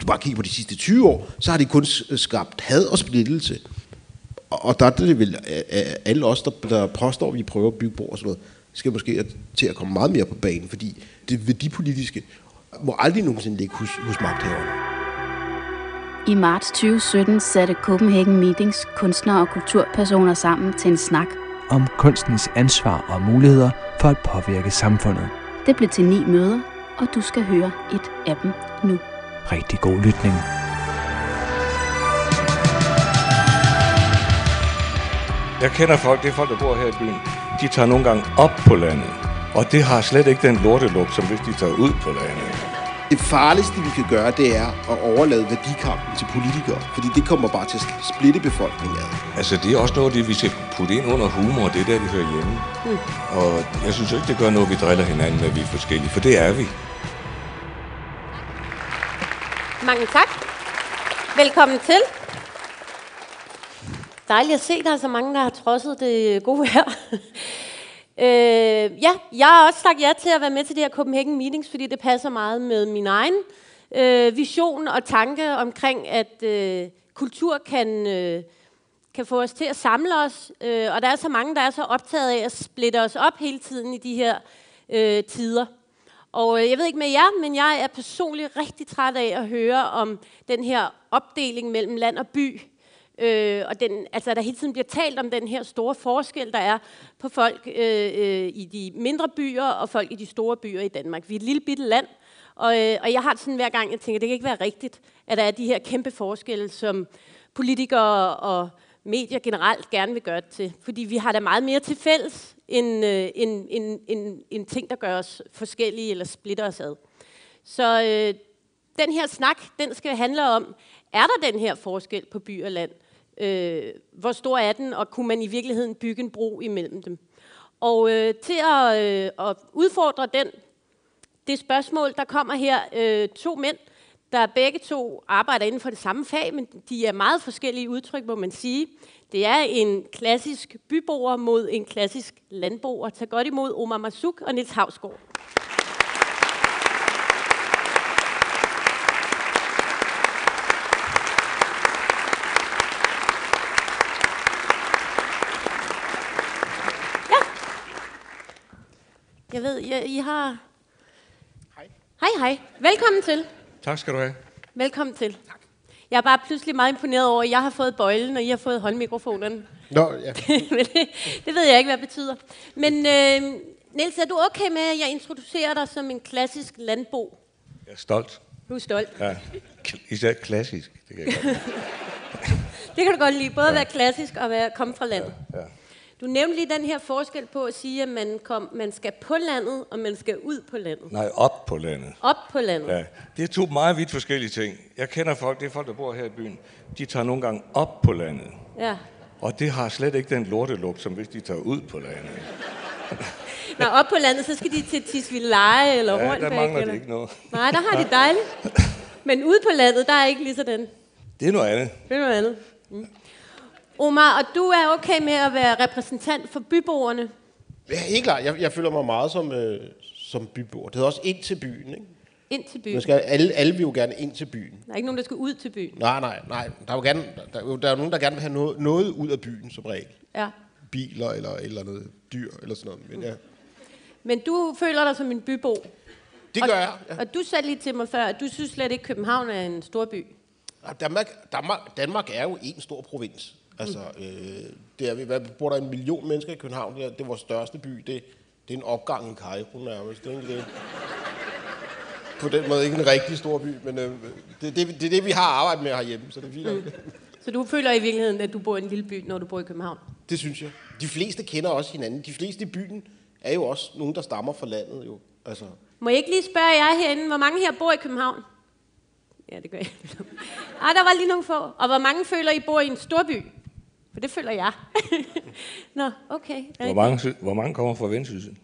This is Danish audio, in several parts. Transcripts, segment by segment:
du bare kigger på de sidste 20 år, så har de kun skabt had og splittelse. Og der er det vel alle os, der påstår, at vi prøver at bygge bro og sådan noget, skal måske til at komme meget mere på banen, fordi det værdipolitiske må aldrig nogensinde ligge hos magthaverne. I marts 2017 satte Copenhagen Meetings kunstnere og kulturpersoner sammen til en snak om kunstens ansvar og muligheder for at påvirke samfundet. Det blev til 9 møder, og du skal høre et af dem nu. Rigtig god lytning. Jeg kender folk, det er folk, der bor her i byen. De tager nogle gange op på landet, og det har slet ikke den lortelugt, som hvis de tager ud på landet. Det farligste, vi kan gøre, det er at overlade værdikampen til politikere, fordi det kommer bare til at splitte befolkningen ad. Altså, det er også noget af det, vi skal putte ind under humor, det er der, det hører hjemme. Og jeg synes ikke, det gør noget, vi driller hinanden, at vi er forskellige, for det er vi. Mange tak. Velkommen til. Dejligt at se, der er så mange, der har trodset det gode her. Jeg har også sagt ja til at være med til det her Copenhagen Meetings, fordi det passer meget med min egen vision og tanke omkring, at kultur kan få os til at samle os. Og der er så mange, der er så optaget af at splitte os op hele tiden i de her tider. Og jeg ved ikke med jer, men jeg er personligt rigtig træt af at høre om den her opdeling mellem land og by. Og der hele tiden bliver talt om den her store forskel, der er på folk i de mindre byer og folk i de store byer i Danmark. Vi er et lille bitte land, og jeg har sådan hver gang, jeg tænker, det kan ikke være rigtigt, at der er de her kæmpe forskelle, som politikere og medier generelt gerne vil gøre det til. Fordi vi har da meget mere til fælles end ting, der gør os forskellige eller splitter os ad. Så den her snak, den skal handle om, er der den her forskel på by og land? Hvor stor er den, og kunne man i virkeligheden bygge en bro imellem dem? Og til at udfordre det spørgsmål, der kommer her 2 mænd, der begge to arbejder inden for det samme fag, men de er meget forskellige udtryk, må man sige. Det er en klassisk byboer mod en klassisk landboer. Tag godt imod Omar Marzouk og Niels Hausgaard. Jeg ved, I har... Hej. Velkommen til. Tak skal du have. Velkommen til. Tak. Jeg er bare pludselig meget imponeret over, at jeg har fået bøjlen, og I har fået håndmikrofonerne. Nå, ja. det ved jeg ikke, hvad det betyder. Men Niels, er du okay med, at jeg introducerer dig som en klassisk landbo? Jeg er stolt. Du er stolt? Ja, især klassisk. Det kan jeg godt. Det kan du godt lide, både at være klassisk og komme fra landet. Ja. Du nævnte lige den her forskel på at sige, at man skal på landet, og man skal ud på landet. Nej, op på landet. Op på landet. Ja, det er 2 meget vidt forskellige ting. Jeg kender folk, det er folk, der bor her i byen. De tager nogle gange op på landet. Ja. Og det har slet ikke den lortelugt, som hvis de tager ud på landet. Når op på landet, så skal de til Tisvildeleje eller Hornbæk. Ja, der mangler eller... de ikke noget. Nej, der har de dejligt. Men ude på landet, der er ikke lige sådan. Det er noget andet. Det er noget andet. Omar, og du er okay med at være repræsentant for byboerne? Ja, helt klart. Jeg føler mig meget som byboer. Det hedder også ind til byen, ikke? Ind til byen? Alle vil jo gerne ind til byen. Der er ikke nogen, der skal ud til byen? Nej. Der er nogen, der gerne vil have noget ud af byen, som regel. Ja. Biler eller noget dyr eller sådan noget. Men, ja. Men du føler dig som en bybo? Det gør jeg. Ja. Og du sagde lige til mig før, at du synes slet ikke, København er en stor by. Danmark er jo en stor provins. Altså, hvad bor der 1 million mennesker i København? Det er vores største by. Det er en opgang i Cairo nærmest. Det på den måde ikke en rigtig stor by, men det er det, vi har arbejdet med herhjemme, så det er fint. Så du føler i virkeligheden, at du bor i en lille by, når du bor i København? Det synes jeg. De fleste kender også hinanden. De fleste i byen er jo også nogen, der stammer fra landet. Jo. Altså. Må jeg ikke lige spørge jer herinde, hvor mange her bor i København? Ja, det gør jeg. Der var lige nogle få. Og hvor mange føler, I bor i en storby? For det føler jeg. Nå, okay. Hvor mange kommer fra Vendsyssel?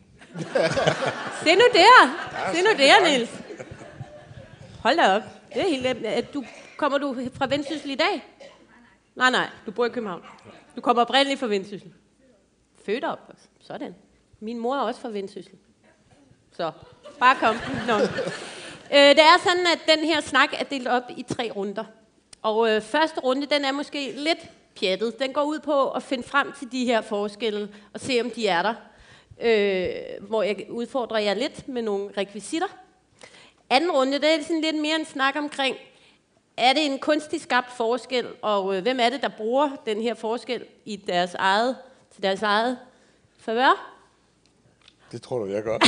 Se nu der, Niels. Hold da op. Det er helt kommer du fra Vendsyssel i dag? Nej, du bor i København. Du kommer oprindeligt fra Vendsyssel. Født op. Sådan. Min mor er også fra Vendsyssel. Så, bare kom. Nå. Det er sådan, at den her snak er delt op i 3 runder. Og første runde, den er måske lidt pjattet. Den går ud på at finde frem til de her forskelle og se, om de er der. Hvor jeg udfordrer jer lidt med nogle rekvisitter. Anden runde, det er sådan lidt mere en snak omkring, er det en kunstigt skabt forskel, og hvem er det, der bruger den her forskel i til deres eget favør? Det tror du, jeg gør.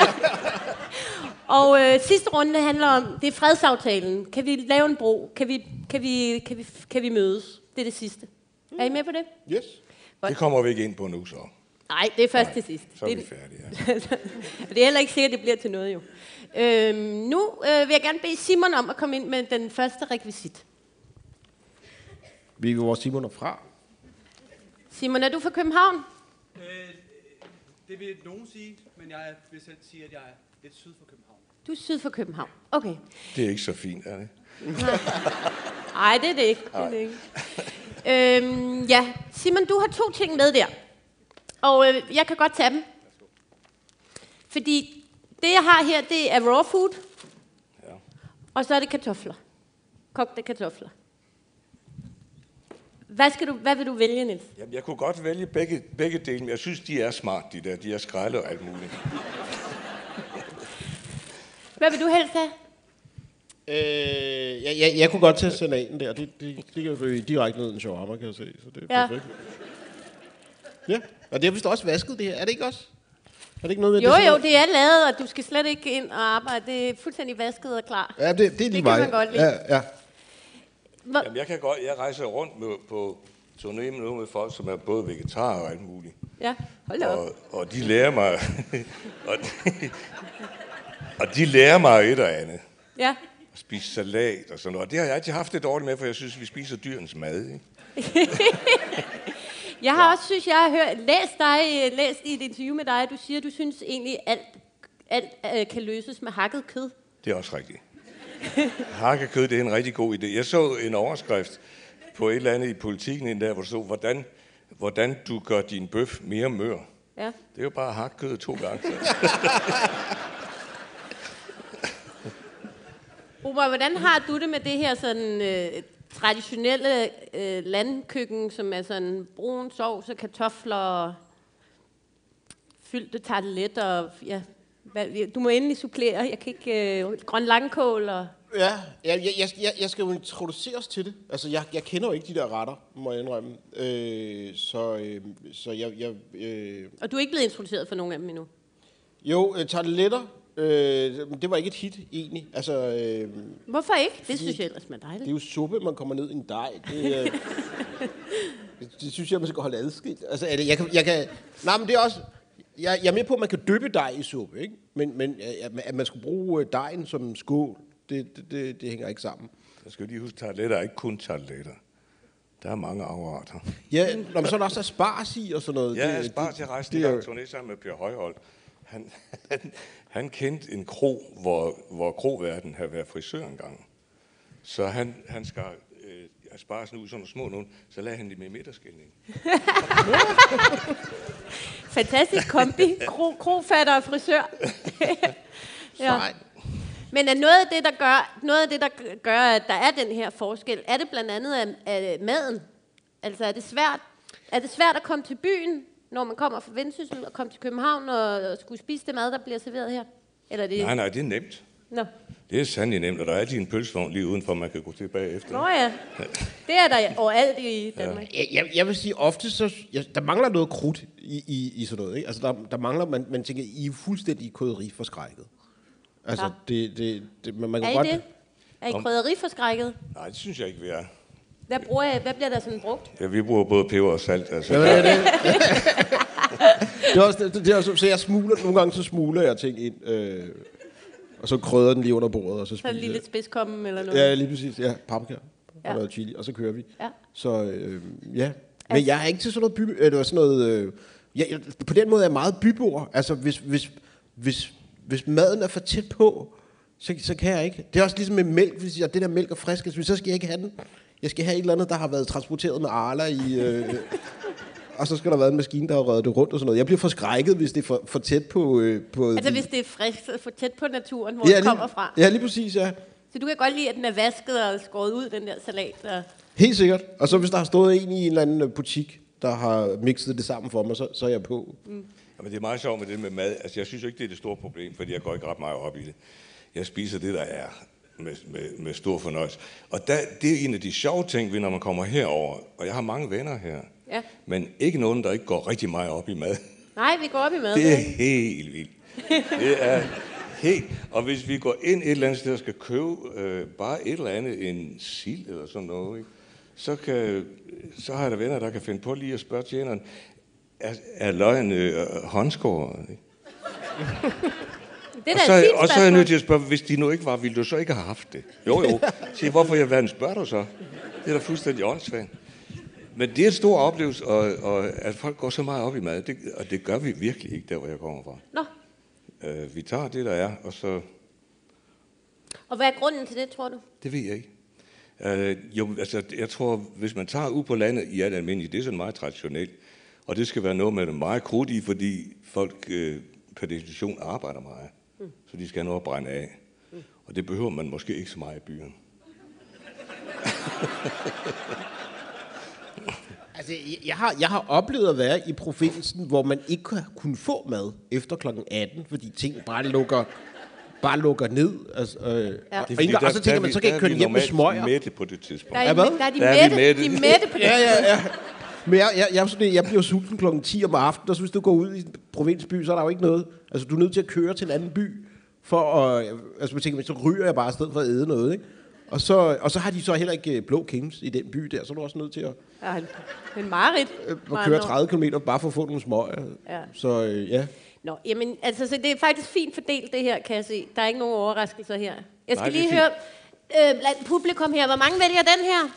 Og sidste runde handler om, det er fredsaftalen. Kan vi lave en bro? Kan vi mødes? Det er det sidste. Er I med på det? Yes. Det kommer vi ikke ind på nu, så. Nej, det er først til sidst. Så er vi færdige, ja. Det er heller ikke sikkert, det bliver til noget, jo. Nu vil jeg gerne bede Simon om at komme ind med den første rekvisit. Vi er vores Simon er fra. Simon, er du fra København? Det vil nogen sige, men jeg vil selv sige, at jeg er lidt syd for København. Du er syd for København. Okay. Det er ikke så fint, er det? Nej, det er det ikke. Det er det ikke. Ja, Simon, du har 2 ting med der. Og jeg kan godt tage dem. Fordi det, jeg har her, det er raw food. Ja. Og så er det kartofler. Kogte kartofler. Hvad vil du vælge, Niels? Jamen, jeg kunne godt vælge begge dele, men jeg synes, de er smart, de der. De er skrællet og alt muligt. Hvad vil du helst have? Jeg kunne godt tage senaten der. Det kan jo ryge direkte ned i en shawarma, kan jeg se. Så det er perfekt. Ja, og det er vist også vasket, det her. Er det ikke også? Er det ikke noget med Jo, det er lavet, og du skal slet ikke ind og arbejde. Det er fuldstændig vasket og klar. Ja, det er lige det mig. Kan man godt lide. Ja. Jamen, jeg rejser rundt på turné med nogle med folk, som er både vegetarer og alt muligt. Ja, hold da op. Og de lærer mig... og de lærer mig et og andet. Ja. At spise salat og sådan noget. Og det har jeg altid haft det dårligt med, for jeg synes, vi spiser dyrens mad, ikke? Jeg har også, synes jeg, har læst i et interview med dig, at du siger, at du synes egentlig, alt kan løses med hakket kød. Det er også rigtigt. Hakkekød, det er en rigtig god idé. Jeg så en overskrift på et eller andet i Politiken en dag, hvor der stod, hvordan du gør din bøf mere mør. Ja. Det er jo bare hakkekød 2 gange. Robert, hvordan har du det med det her sådan traditionelle landkøkken, som er sådan brun sovs og kartofler, fyldte tartelet og ja, du må endelig supplere. Jeg kan ikke grøn langkål og... Ja, jeg skal jo introduceres til det. Altså, jeg kender jo ikke de der retter, må jeg indrømme. Og du er ikke blevet introduceret for nogen af dem endnu? Jo, tarteletter. Det var ikke et hit, egentlig. Altså, hvorfor ikke? Det synes jeg ellers er dejligt. Det er jo suppe, man kommer ned i en dej. Det synes jeg, man skal holde adskilt. Altså, jeg kan... Nej, men det er også... Jeg er med på, at man kan dyppe dej i suppe, ikke? Men at man skal bruge dejen som skål, det hænger ikke sammen. Jeg skal lige huske, tarteletter er ikke kun tarteletter. Der er mange afarter. Ja, når man så er der også asparges i og sådan noget. Ja, asparges, jeg rejste en gang turné sammen med Per Højholt. Han kendte en kro, hvor kroverden havde været frisør engang. Så han skar aspargesen ud sådan nogle små nogen, så lagde han dem i midterskilning. Fantastisk kombi. Krofatter og frisør. Ja. Men er noget af det, der gør, at der er den her forskel, er det blandt andet af maden? Altså er det svært at komme til byen, når man kommer fra Vendsyssel og komme til København og skulle spise det mad, der bliver serveret her? Eller det... Nej, det er nemt. Nå. Det er sandelig nemt, og der er altid en pølsevogn lige udenfor, man kan gå tilbage efter. Nå ja, det er der overalt i Danmark. Ja. Jeg vil sige, ofte så... der mangler noget krudt i sådan noget, ikke? Altså, der mangler... Man tænker, I er fuldstændig krydderiforskrækket. Altså, ja. Man kan er godt... I det? Er I krydderiforskrækket? Nej, det synes jeg ikke, vi er. Hvad bliver der sådan brugt? Ja, vi bruger både peber og salt. Altså. Ja, det er også, så jeg smugler, nogle gange så smugler jeg ting ind, og så krydder den lige under bordet, og så spiser så lige lidt spidskommen eller noget? Ja, lige præcis. Ja, paprika og noget chili, og så kører vi. Ja. Så ja, men jeg er ikke til sådan noget eller sådan noget... på den måde er jeg meget byboer. Altså, hvis maden er for tæt på, så kan jeg ikke. Det er også ligesom med mælk, hvis det der mælk er frisk, så skal jeg ikke have den. Jeg skal have et eller andet, der har været transporteret med Arla i... og så skal der være en maskine, der har røget det rundt og sådan noget. Jeg bliver forskrækket, hvis det er for tæt på... Altså hvis det er frisk, for tæt på naturen, hvor det kommer fra. Ja, lige præcis, ja. Så du kan godt lide, at den er vasket og skåret ud, den der salat. Og... Helt sikkert. Og så hvis der har stået en i en eller anden butik, der har mixet det sammen for mig, så er jeg på. Men det er meget sjovt med det med mad. Altså, jeg synes jo ikke, det er det store problem, fordi jeg går ikke ret meget op i det. Jeg spiser det, der er med stor fornøjelse. Og det er en af de sjove ting, når man kommer herover. Og jeg har mange venner her. Ja. Men ikke nogen, der ikke går rigtig meget op i mad. Nej, vi går op i mad. Det er helt vildt. Det er helt... Og hvis vi går ind et eller andet sted og skal købe bare et eller andet, en sild eller sådan noget, ikke? Så har jeg der venner, der kan finde på lige at spørge tjeneren, er løgn håndskåret? Og så er jeg nødt til at spørge, hvis de nu ikke var, ville du så ikke have haft det? Jo. Sige, hvorfor i alverden spørger du så? Det er da fuldstændig åndssvagt. Men det er en stor oplevelse, og at folk går så meget op i mad, og det gør vi virkelig ikke, der hvor jeg kommer fra. Nå. Vi tager det, der er, og så... Og hvad er grunden til det, tror du? Det ved jeg ikke. Jeg tror, hvis man tager ud på landet i alt almindeligt, det er sådan meget traditionelt, og det skal være noget med det meget krudt i, fordi folk per definition arbejder meget, så de skal have noget at brænde af. Og det behøver man måske ikke så meget i byen. Altså, jeg har oplevet at være i provinsen, hvor man ikke kunne få mad efter klokken 18, fordi ting bare lukker ned. Altså, og så tænker man, så kan jeg køre hjem med smøger. Der er mætte på det tidspunkt. Der er de mætte på det. Ja. Men jeg bliver sulten klokken 10 om aftenen, og så hvis du går ud i en provinsby, så er der jo ikke noget. Altså, du er nødt til at køre til en anden by, for at... Altså, man tænker, så ryger jeg bare afsted for at æde noget, ikke? Og så har de så heller ikke blå kings i den by der, så er du også nødt til at... Ja, en mareridt. At køre 30 km bare for at få nogle smøger. Ja. Så ja... Nå, jamen, altså, så det er faktisk fint fordelt, det her, kan jeg se. Der er ikke nogen overraskelser her. Jeg skal lige høre blandt publikum her. Hvor mange vælger den her?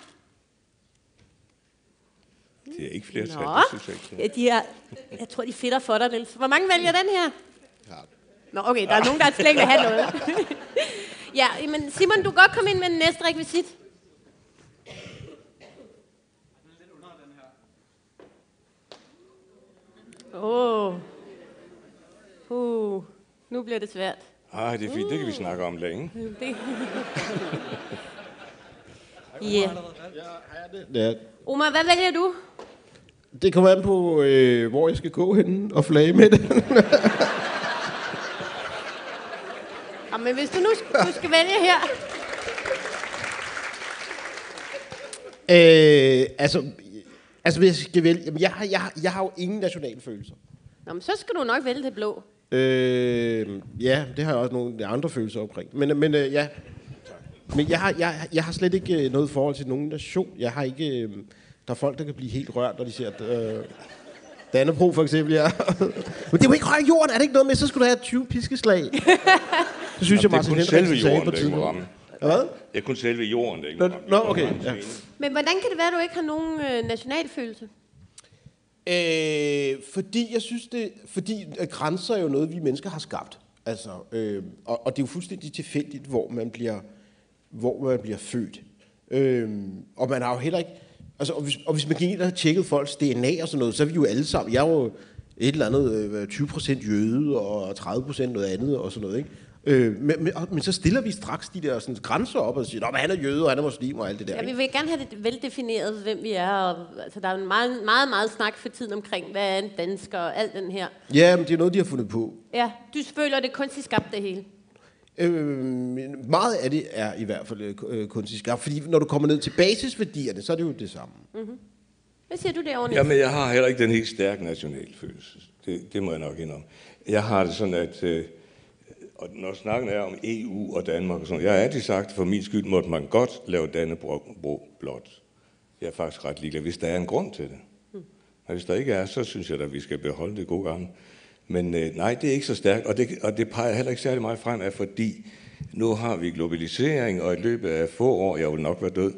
Det er ikke flertal, det synes jeg ikke. Ja, jeg tror, de fedter for dig, Niels. Hvor mange vælger den her? Ja. Nå, okay, der er nogen, der slet ikke vil have noget. Ja, men Simon, du kan godt komme ind med den næste rekvisit. Nu bliver det svært. Ej, det er fint. Det kan vi snakke om længe. Ja. Omar, hvad vælger du? Det kommer an på, hvor jeg skal gå hen og flage med det. Ja, men hvis du nu skal vælge her... Altså, hvis jeg skal vælge... Jamen, jeg har jo ingen nationale følelser. Nå, men så skal du nok vælge det blå. Ja, det har jeg også nogle andre følelser omkring. Men ja. Men jeg har slet ikke noget forhold til nogen nation. Jeg har ikke... Der er folk, der kan blive helt rørt, når de ser... Dannebrog for eksempel, ja. Men det er jo ikke rør jorden, er det ikke noget med, så skulle du have 20 piskeslag? Det synes jeg, Martin Henriksen sagde på tidspunkt. Hvad? Det er kun selve jorden, det ikke. Nå, okay. Ja. Men hvordan kan det være, at du ikke har nogen nationalfølelse? Fordi jeg synes fordi grænser er jo noget, vi mennesker har skabt. Altså, og det er jo fuldstændig tilfældigt, hvor man bliver født. Og man har jo heller ikke... Altså, og hvis man gik ind og tjekkede folks DNA og sådan noget, så er vi jo alle sammen... Jeg er jo et eller andet 20% jøde og 30% noget andet og sådan noget, ikke? Men så stiller vi straks de der sådan, grænser op og siger, at han er jøde, og han er muslim og alt det der. Ja, vi vil gerne have det veldefineret, hvem vi er. Og, altså, der er en meget snak for tiden omkring, hvad er en dansker og alt den her. Ja, men det er noget, de har fundet på. Ja, du føler det kunstigt skabt det hele. Meget af det er i hvert fald kunstigt skabt, fordi når du kommer ned til basisværdierne, så er det jo det samme. Mm-hmm. Hvad siger du derovre? Jamen, jeg har heller ikke den helt stærke nationalfølelse. Det må jeg nok indrømme. Jeg har det sådan, at... Og når snakken er om EU og Danmark og sådan, jeg har altid sagt, at for min skyld måtte man godt lave Dannebrog blot. Jeg er faktisk ret ligeglad, hvis der er en grund til det. Men hvis der ikke er, så synes jeg, at vi skal beholde det gode gange. Men nej, det er ikke så stærkt, og det peger heller ikke særlig meget frem af, fordi nu har vi globalisering, og i løbet af få år, jeg vil nok være død,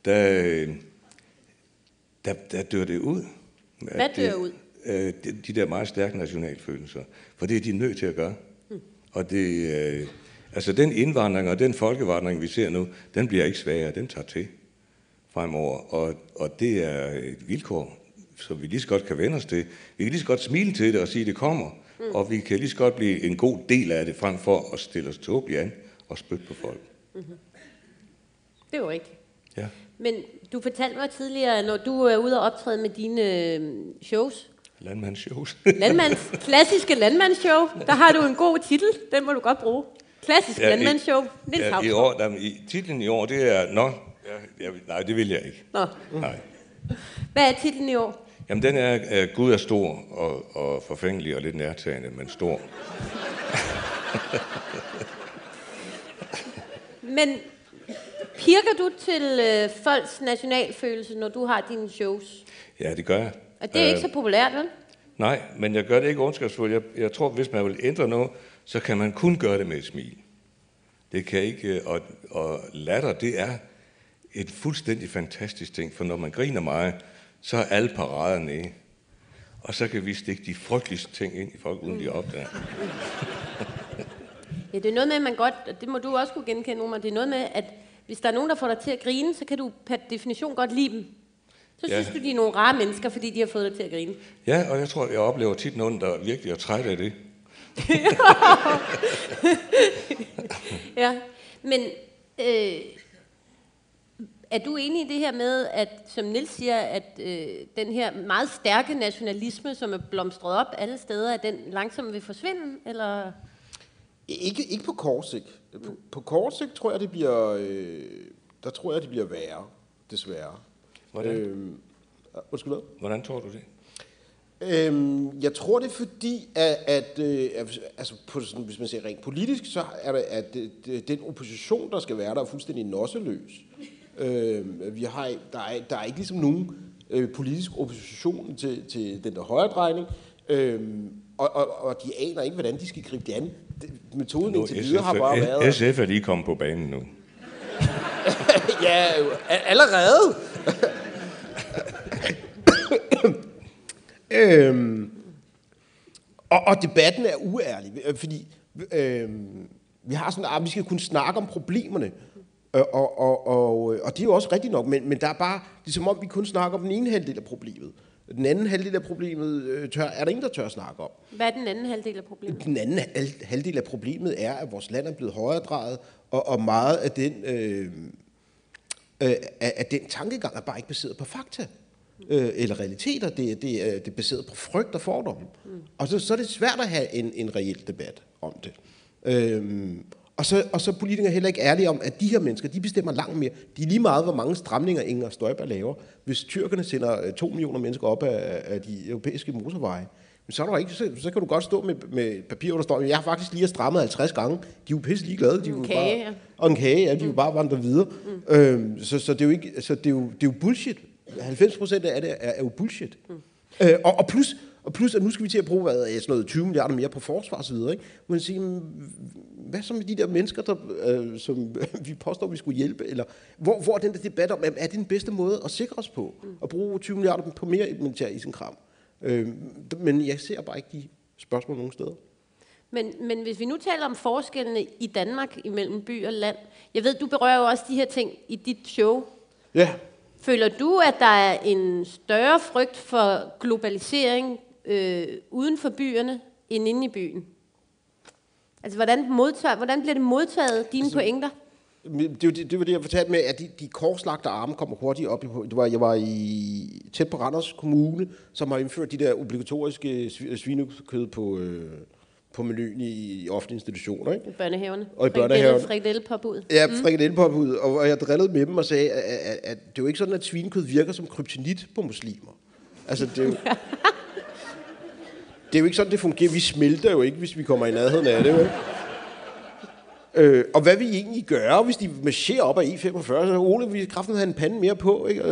der dør det ud. Hvad dør ud? De der meget stærke nationalfølelser. For det er de nødt til at gøre. Og det, altså den indvandring og den folkevandring, vi ser nu, den bliver ikke svagere, den tager til fremover. Og det er et vilkår så vi lige så godt kan vende os til. Vi kan lige så godt smile til det og sige, at det kommer. Og vi kan lige så godt blive en god del af det, frem for at stille os tåbeligt an og spytte på folk. Mm-hmm. Det er jo rigtigt. Ja. Men du fortalte mig tidligere, når du er ude og optræde med dine shows. Landmandsshows. Klassiske landmandsshow. Der har du en god titel. Den må du godt bruge. Klassisk landmandsshow. Niels Hausgaard. Titlen i år, det er... nej, det vil jeg ikke. Nå. Nej. Hvad er titlen i år? Jamen, den er Gud er stor og forfængelig og lidt nærtagende, men stor. Men pirker du til folks nationalfølelse, når du har dine shows? Ja, det gør jeg. Og det er ikke så populært, vel? Nej, men jeg gør det ikke ondskabsfuldt. Jeg tror, hvis man vil ændre noget, så kan man kun gøre det med et smil. Det kan ikke... Og latter, det er et fuldstændig fantastisk ting, for når man griner meget, så er alle parader nede. Og så kan vi stikke de frygteligste ting ind i folk, uden de opdager. Ja, det er noget med, at man godt, og det må du også kunne genkende, Omar, det er noget med, at hvis der er nogen, der får dig til at grine, så kan du per definition godt lide dem. Så synes du, de er nogle rare mennesker, fordi de har fået dig til at grine. Ja, og jeg tror, jeg oplever tit nogen, der virkelig er træt af det. Ja, men er du enig i det her med, at som Niels siger, at den her meget stærke nationalisme, som er blomstret op alle steder, at den langsomt vil forsvinde, eller? Ikke på kort sigt. På kort sigt tror jeg, det bliver, det bliver værre, desværre. Hvordan? Undskyld hvad? Hvordan tror du det? Jeg tror det er fordi, at altså på sådan, hvis man ser rent politisk, så er det, at den opposition, der skal være, der er fuldstændig nosseløs. Der er ikke ligesom nogen politisk opposition til den der højredrejning, og de aner ikke, hvordan de skal gribe det an. Metoden indtil videre har bare været... SF er lige kommet på banen nu. Ja, allerede. Og debatten er uærlig, fordi vi har sådan, at vi skal kunne snakke om problemerne, og det er jo også rigtigt nok, men der er bare, det er som om vi kun snakker om den ene halvdel af problemet. Den anden halvdel af problemet er der ingen, der tør at snakke om. Hvad er den anden halvdel af problemet? Den anden halvdel af problemet er, at vores land er blevet højredrejet, og meget af den tankegang er bare ikke baseret på fakta. Eller realiteter, det er baseret på frygt og fordomme. Og så er det svært at have en reel debat om det. Og så er politikere heller ikke ærlige om, at de her mennesker, de bestemmer langt mere. De er lige meget, hvor mange stramninger Inger Støjberg laver. Hvis tyrkerne sender 2 millioner mennesker op af de europæiske motorveje, så kan du godt stå med papir, hvor der står, jeg har faktisk lige strammet 50 gange. De er jo pisse ligeglade. De og en kage, ja, de er jo bare vandret videre. Så det er jo ikke, det er jo bullshit. 90% af det er jo bullshit. Og plus, at nu skal vi til at bruge sådan noget 20 milliarder mere på forsvar og så videre. Ikke? Man siger, hvad så med de der mennesker, som vi påstår, vi skulle hjælpe? Eller hvor er den der debat om, er det den bedste måde at sikre os på? At bruge 20 milliarder på mere militær isenkram? Men jeg ser bare ikke de spørgsmål nogen steder. Men hvis vi nu taler om forskellene i Danmark imellem by og land, jeg ved, du berører jo også de her ting i dit show. Ja. Føler du, at der er en større frygt for globalisering uden for byerne end inde i byen? Altså, hvordan bliver det modtaget, dine pointer? Det var det, jeg fortalte med, at de korslagte arme kommer hurtigt op. Jeg var tæt på Randers Kommune, som har indført de der obligatoriske svinekød på menuen i offentlige institutioner. Ikke? I børnehaverne. Og i børnehaverne. Frikadellepåbud. Ja, frikadellepåbud. Og jeg drillede med dem og sagde, at det er jo ikke sådan, at svinekød virker som kryptonit på muslimer. Altså, det er jo... Det er jo ikke sådan, det fungerer. Vi smelter jo ikke, hvis vi kommer i nærheden af det. Vel? Og hvad vil I egentlig gøre, hvis de marcherer op af E45? Så Ole, vi kraften have en pande mere på. Ikke?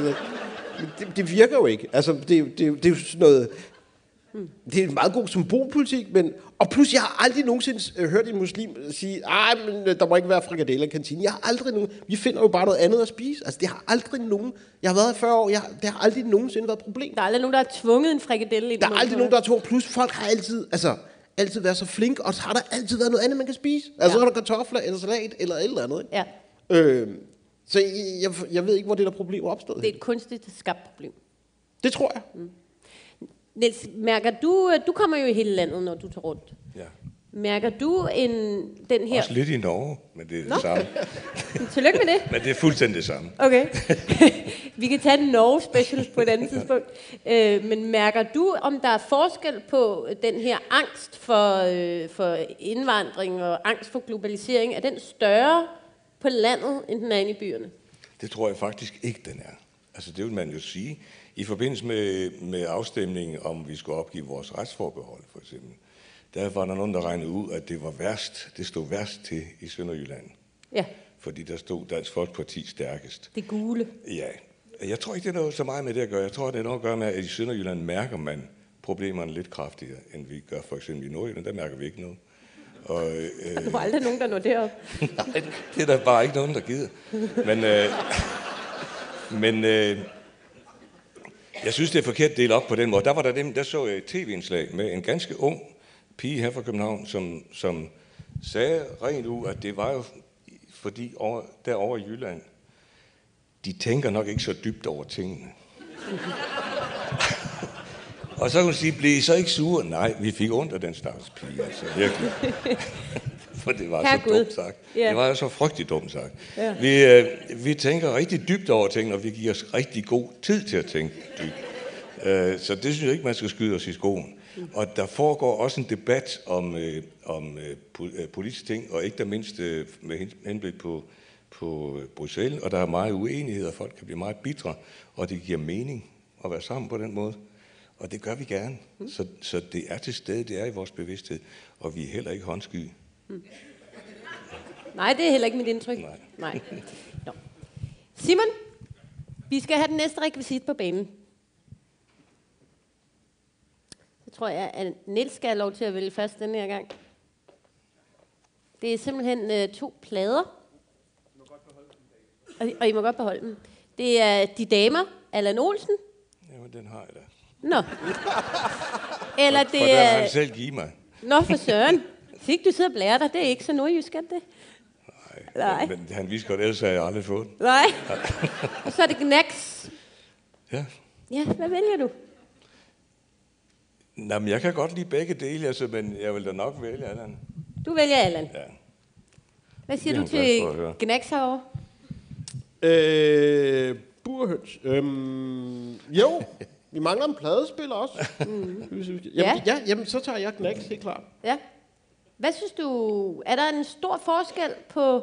Det virker jo ikke. Altså, det er jo sådan noget... Det er en meget god symbolpolitik, men... Og plus, jeg har aldrig nogensinde hørt en muslim sige, men der må ikke være frikadeller i kantinen. Jeg har aldrig nogen... Vi finder jo bare noget andet at spise. Altså, det har aldrig nogen... Jeg har været her 40 år, det har aldrig nogensinde været et problem. Der er aldrig nogen, der har tvunget en frikadelle i der er aldrig nogen, der har tvunget. Plus, folk har altid været så flink, og så har der altid været noget andet, man kan spise. Altså, så er der kartofler, eller salat, eller et eller andet. Ikke? Ja. Så jeg ved ikke, hvor det der problem er opstået. Det er et kunstigt skabt problem. Det tror jeg. Niels, mærker du kommer jo i hele landet, når du tager rundt. Ja. Mærker du den her... Også lidt i Norge, men det er det samme. Tillykke med det. Men det er fuldstændig det samme. Okay. Vi kan tage en Norge special på et andet tidspunkt. Men mærker du, om der er forskel på den her angst for indvandring og angst for globalisering? Er den større på landet, end den er inde i byerne? Det tror jeg faktisk ikke, den er. Altså det vil man jo sige. I forbindelse med afstemningen, om vi skulle opgive vores retsforbehold, for eksempel, der var der nogen, der regnede ud, at det var værst. Det stod værst til i Sønderjylland. Ja. Fordi der stod Dansk Folkeparti stærkest. Det gule. Ja. Jeg tror ikke, det er noget så meget med det at gøre. Jeg tror, det er noget at gøre med, at i Sønderjylland mærker man problemerne lidt kraftigere, end vi gør for eksempel i Nordjylland. Der mærker vi ikke noget. Og, der var aldrig nogen, der når derop. Nej, det er der bare ikke nogen, der gider. Men jeg synes, det er forkert delt op på den måde. Der så jeg et tv-indslag med en ganske ung pige her fra København, som sagde rent ud, at det var jo fordi derovre i Jylland, de tænker nok ikke så dybt over tingene. Og så kunne hun sige, blev I så ikke sure? Nej, vi fik ondt af den stakkels pige, altså virkelig. For det var så dumt sagt. Yeah. Det var jo så frygteligt dumt sagt. Yeah. Vi tænker rigtig dybt over tingene, og vi giver os rigtig god tid til at tænke dybt. Så det synes jeg ikke, man skal skyde os i skoen. Og der foregår også en debat om politiske ting, og ikke der mindst med henblik på Bruxelles, og der er meget uenighed, og folk kan blive meget bitre, og det giver mening at være sammen på den måde. Og det gør vi gerne. Så det er til stede, det er i vores bevidsthed, og vi er heller ikke håndsky. Nej, det er heller ikke mit indtryk. Nej. No. Simon, vi skal have den næste rekvisit på banen. Så tror jeg, at Niels skal have lov til at vælge først denne her gang. Det er simpelthen 2 plader. Og I må godt beholde dem. Det er De Damer, Allan Olsen. Jamen, den har jeg da. Nå. Eller det for den har han selv givet mig. Nå, for søren. Fik du sidder og blærer dig. Det er ikke så nordjysk, er det? Nej. Men han vidste godt, ellers havde jeg aldrig fået den. Nej. Og så er det Knacks. Ja. Ja, hvad vælger du? Nå, men jeg kan godt lide begge dele, altså, men jeg vil da nok vælge Allan. Du vælger Allan? Ja. Hvad siger du til Knacks herovre? Burhøns. Jo, vi mangler en pladespiller også. Jamen, så tager jeg Knacks, helt klart. Ja. Hvad synes du, er der en stor forskel på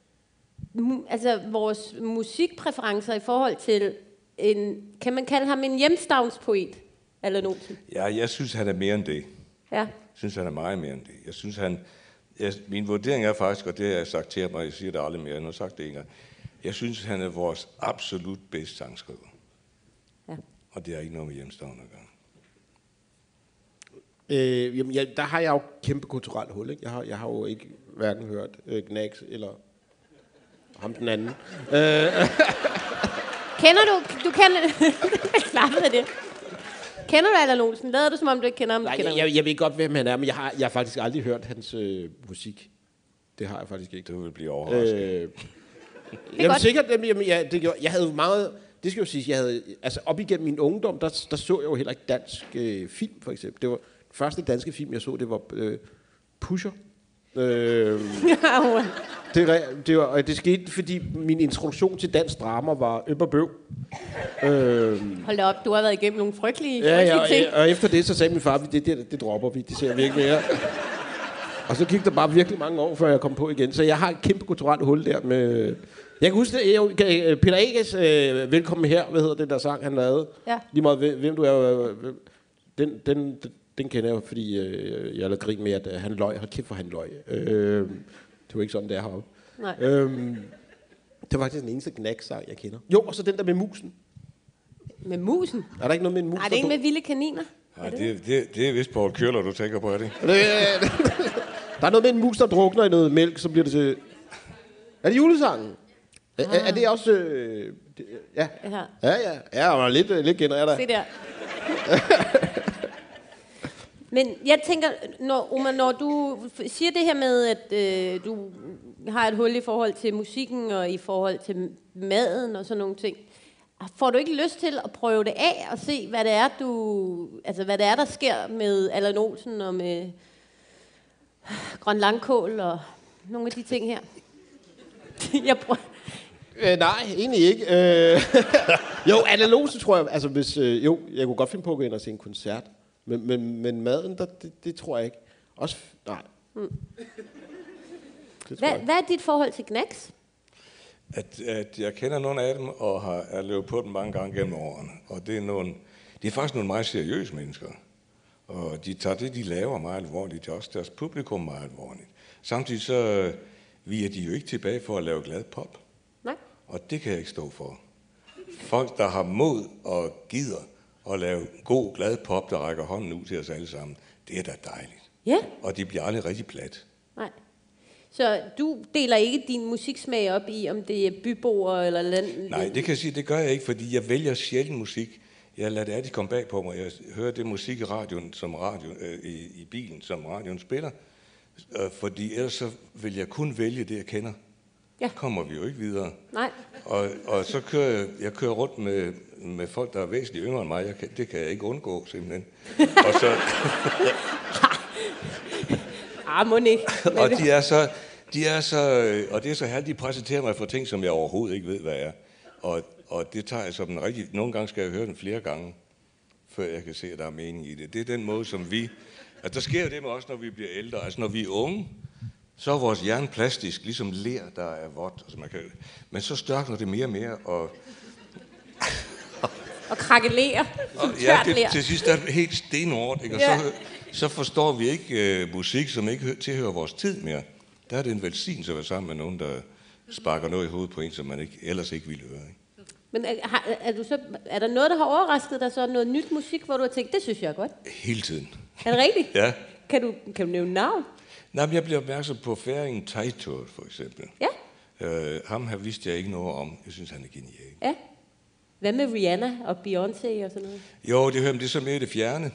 vores musikpræferencer i forhold til kan man kalde ham en hjemstavnspoet, Allan Olsen? Ja, jeg synes, han er mere end det. Ja. Jeg synes, han er meget mere end det. Jeg synes, min vurdering er faktisk, og det har jeg sagt til ham, og jeg siger det aldrig mere, jeg har sagt det en gang. Jeg synes, han er vores absolut bedste sangskriver. Ja. Og det er ikke noget med hjemstavn at gøre. Der har jeg jo kæmpe kulturelt hul, ikke? Jeg har jo ikke hverken hørt Knacks eller ham den anden. Kender du kender klappet af det. Kender du Allan Olsen? Lader du, som om du ikke kender ham? Nej, jeg ved godt, hvem han er, men jeg har faktisk aldrig hørt hans musik. Det har jeg faktisk ikke. Du vil blive overrasket. Jamen sikkert, jeg havde meget, det skal jo sige, jeg havde, altså op igennem min ungdom, der så jeg jo heller ikke dansk film, for eksempel. Det var den første danske film, jeg så, det var Pusher. Det skete, fordi min introduktion til dansk drama var Øb og Bøv. Hold da op, du har været igennem nogle frygtelige ting. Og efter det, så sagde min far, det dropper vi, det ser vi ikke mere. Og så gik der bare virkelig mange år, før jeg kom på igen. Så jeg har et kæmpe kulturelt hul der med... Jeg kan huske det, Peter Ages Velkommen her, hvad hedder det der sang, han lavede? Ja. Lige meget hvem du er... Den kender jeg, fordi jeg lavede grin med, at han løg. Hold kæft for han løg. Det var ikke sådan, det er heroppe. Nej. Det var faktisk den eneste Knacks-sang, jeg kender. Jo, og så den der med musen. Med musen? Er der ikke noget med en mus? Nej, det er ikke med vilde kaniner. Nej, det er vist Poul Kjørler, du tænker på, er det? Der er noget med en mus, der drukner i noget mælk, så bliver det til... Er det julesangen? Er det også... Ja. Ja, og lidt generer der. Se der. Men jeg tænker, når du siger det her med, at du har et hul i forhold til musikken og i forhold til maden og sådan nogle ting, får du ikke lyst til at prøve det af og se, hvad det er, hvad det er, der sker med Allan Olsen og med Grøn Langkål og nogle af de ting her? Jeg prøver. Nej, egentlig ikke. Jo, Allan Olsen tror jeg, altså hvis, jeg kunne godt finde på at gå ind og se en koncert. Men maden, det tror jeg ikke. Også, nej. Hvad er dit forhold til Gnags? At jeg kender nogle af dem, og har løbet på dem mange gange gennem årene. Og det er faktisk nogle meget seriøse mennesker. Og de tager det, de laver, meget alvorligt. Det er også deres publikum meget alvorligt. Samtidig så viger de jo ikke tilbage for at lave glad pop. Nej. Og det kan jeg ikke stå for. Folk, der har mod og gider at lave god, glad pop, der rækker hånden ud til os alle sammen, det er da dejligt. Ja. Og de bliver aldrig rigtig plat. Nej. Så du deler ikke din musiksmag op i, om det er byboer eller land? Nej, det kan jeg sige, det gør jeg ikke, fordi jeg vælger sjældent musik. Jeg lader det altid komme bag på mig. Jeg hører det musik i radioen, i bilen, som radioen spiller. Fordi ellers så vil jeg kun vælge det, jeg kender. Ja. Kommer vi jo ikke videre. Nej. Og så kører jeg rundt med folk, der er væsentligt yngre end mig. Det kan jeg ikke undgå, simpelthen. Og så... må ikke. Og og det er så her, de præsenterer mig for ting, som jeg overhovedet ikke ved, hvad er. Og det tager jeg som en rigtig... Nogle gange skal jeg høre den flere gange, før jeg kan se, at der er mening i det. Det er den måde, som vi... Altså, der sker jo det med os, når vi bliver ældre. Altså, når vi er unge, så er vores hjerne plastisk, ligesom ler, der er vådt. Altså, men så størkner det mere og mere, og krakelerer. Til sidst er det helt stenhårdt, ikke? Og så forstår vi ikke musik, som ikke tilhører vores tid mere. Der er det en velsignelse at være sammen med nogen, der sparker noget i hovedet på en, som man ellers ikke ville høre. Ikke? Men er der noget, der har overrasket dig så? Noget nyt musik, hvor du har tænkt, det synes jeg er godt? Hele tiden. Er det rigtigt? Ja. Kan du nævne navn? Nej, men jeg bliver opmærksom på færingen Teitur, for eksempel. Ja. Ham her vidste jeg ikke noget om. Jeg synes, han er genial. Ja. Hvad med Rihanna og Beyoncé og sådan noget? Jo, det er så mere det fjerne.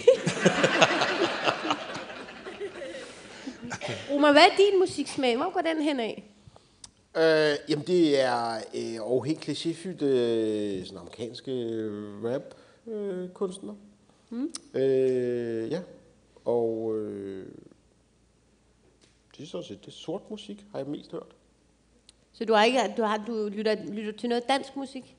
Omar, hvad er din musiksmag? Hvor går den hen af? Jamen, det er helt klichéfyldt sådan amerikanske rap-kunstnere. Ja. Og det er sådan set, det er sort musik, har jeg mest hørt. Så du lytter til noget dansk musik?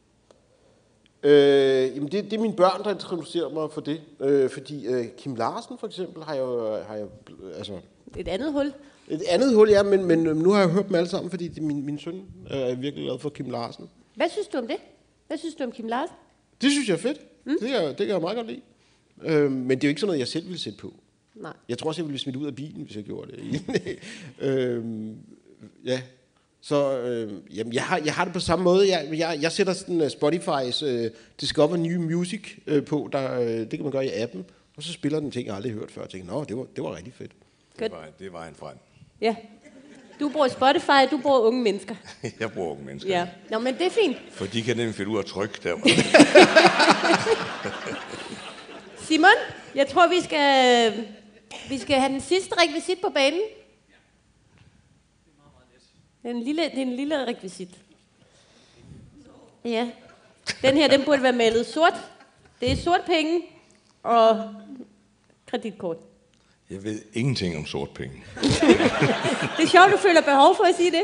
Jamen det er mine børn, der introducerer mig for det. Fordi Kim Larsen for eksempel har jeg altså... Et andet hul? Et andet hul, ja, men nu har jeg hørt dem alle sammen, fordi min søn er virkelig glad for Kim Larsen. Hvad synes du om det? Hvad synes du om Kim Larsen? Det synes jeg er fedt. Det kan jeg meget godt lide. Men det er jo ikke sådan noget, jeg selv ville sætte på. Nej. Jeg tror også, jeg ville blive smidt ud af bilen, hvis jeg gjorde det. Ja. Så jamen, jeg har det på samme måde. Jeg sætter sådan Spotify's Discover New Music på. Det kan man gøre i appen. Og så spiller den ting, jeg aldrig har hørt før. Jeg tænker, det var rigtig fedt. Det var en frem. Ja. Du bruger Spotify, du bruger unge mennesker. Jeg bruger unge mennesker. Ja. Nå, men det er fint. For de kan nemlig finde ud af tryk der. Simon, jeg tror, vi skal have den sidste rekvisit på banen. Det er en lille rekvisit. Ja. Den her, den burde være malet sort. Det er sort penge og kreditkort. Jeg ved ingenting om sort penge. Det er sjovt, du føler behov for at sige det.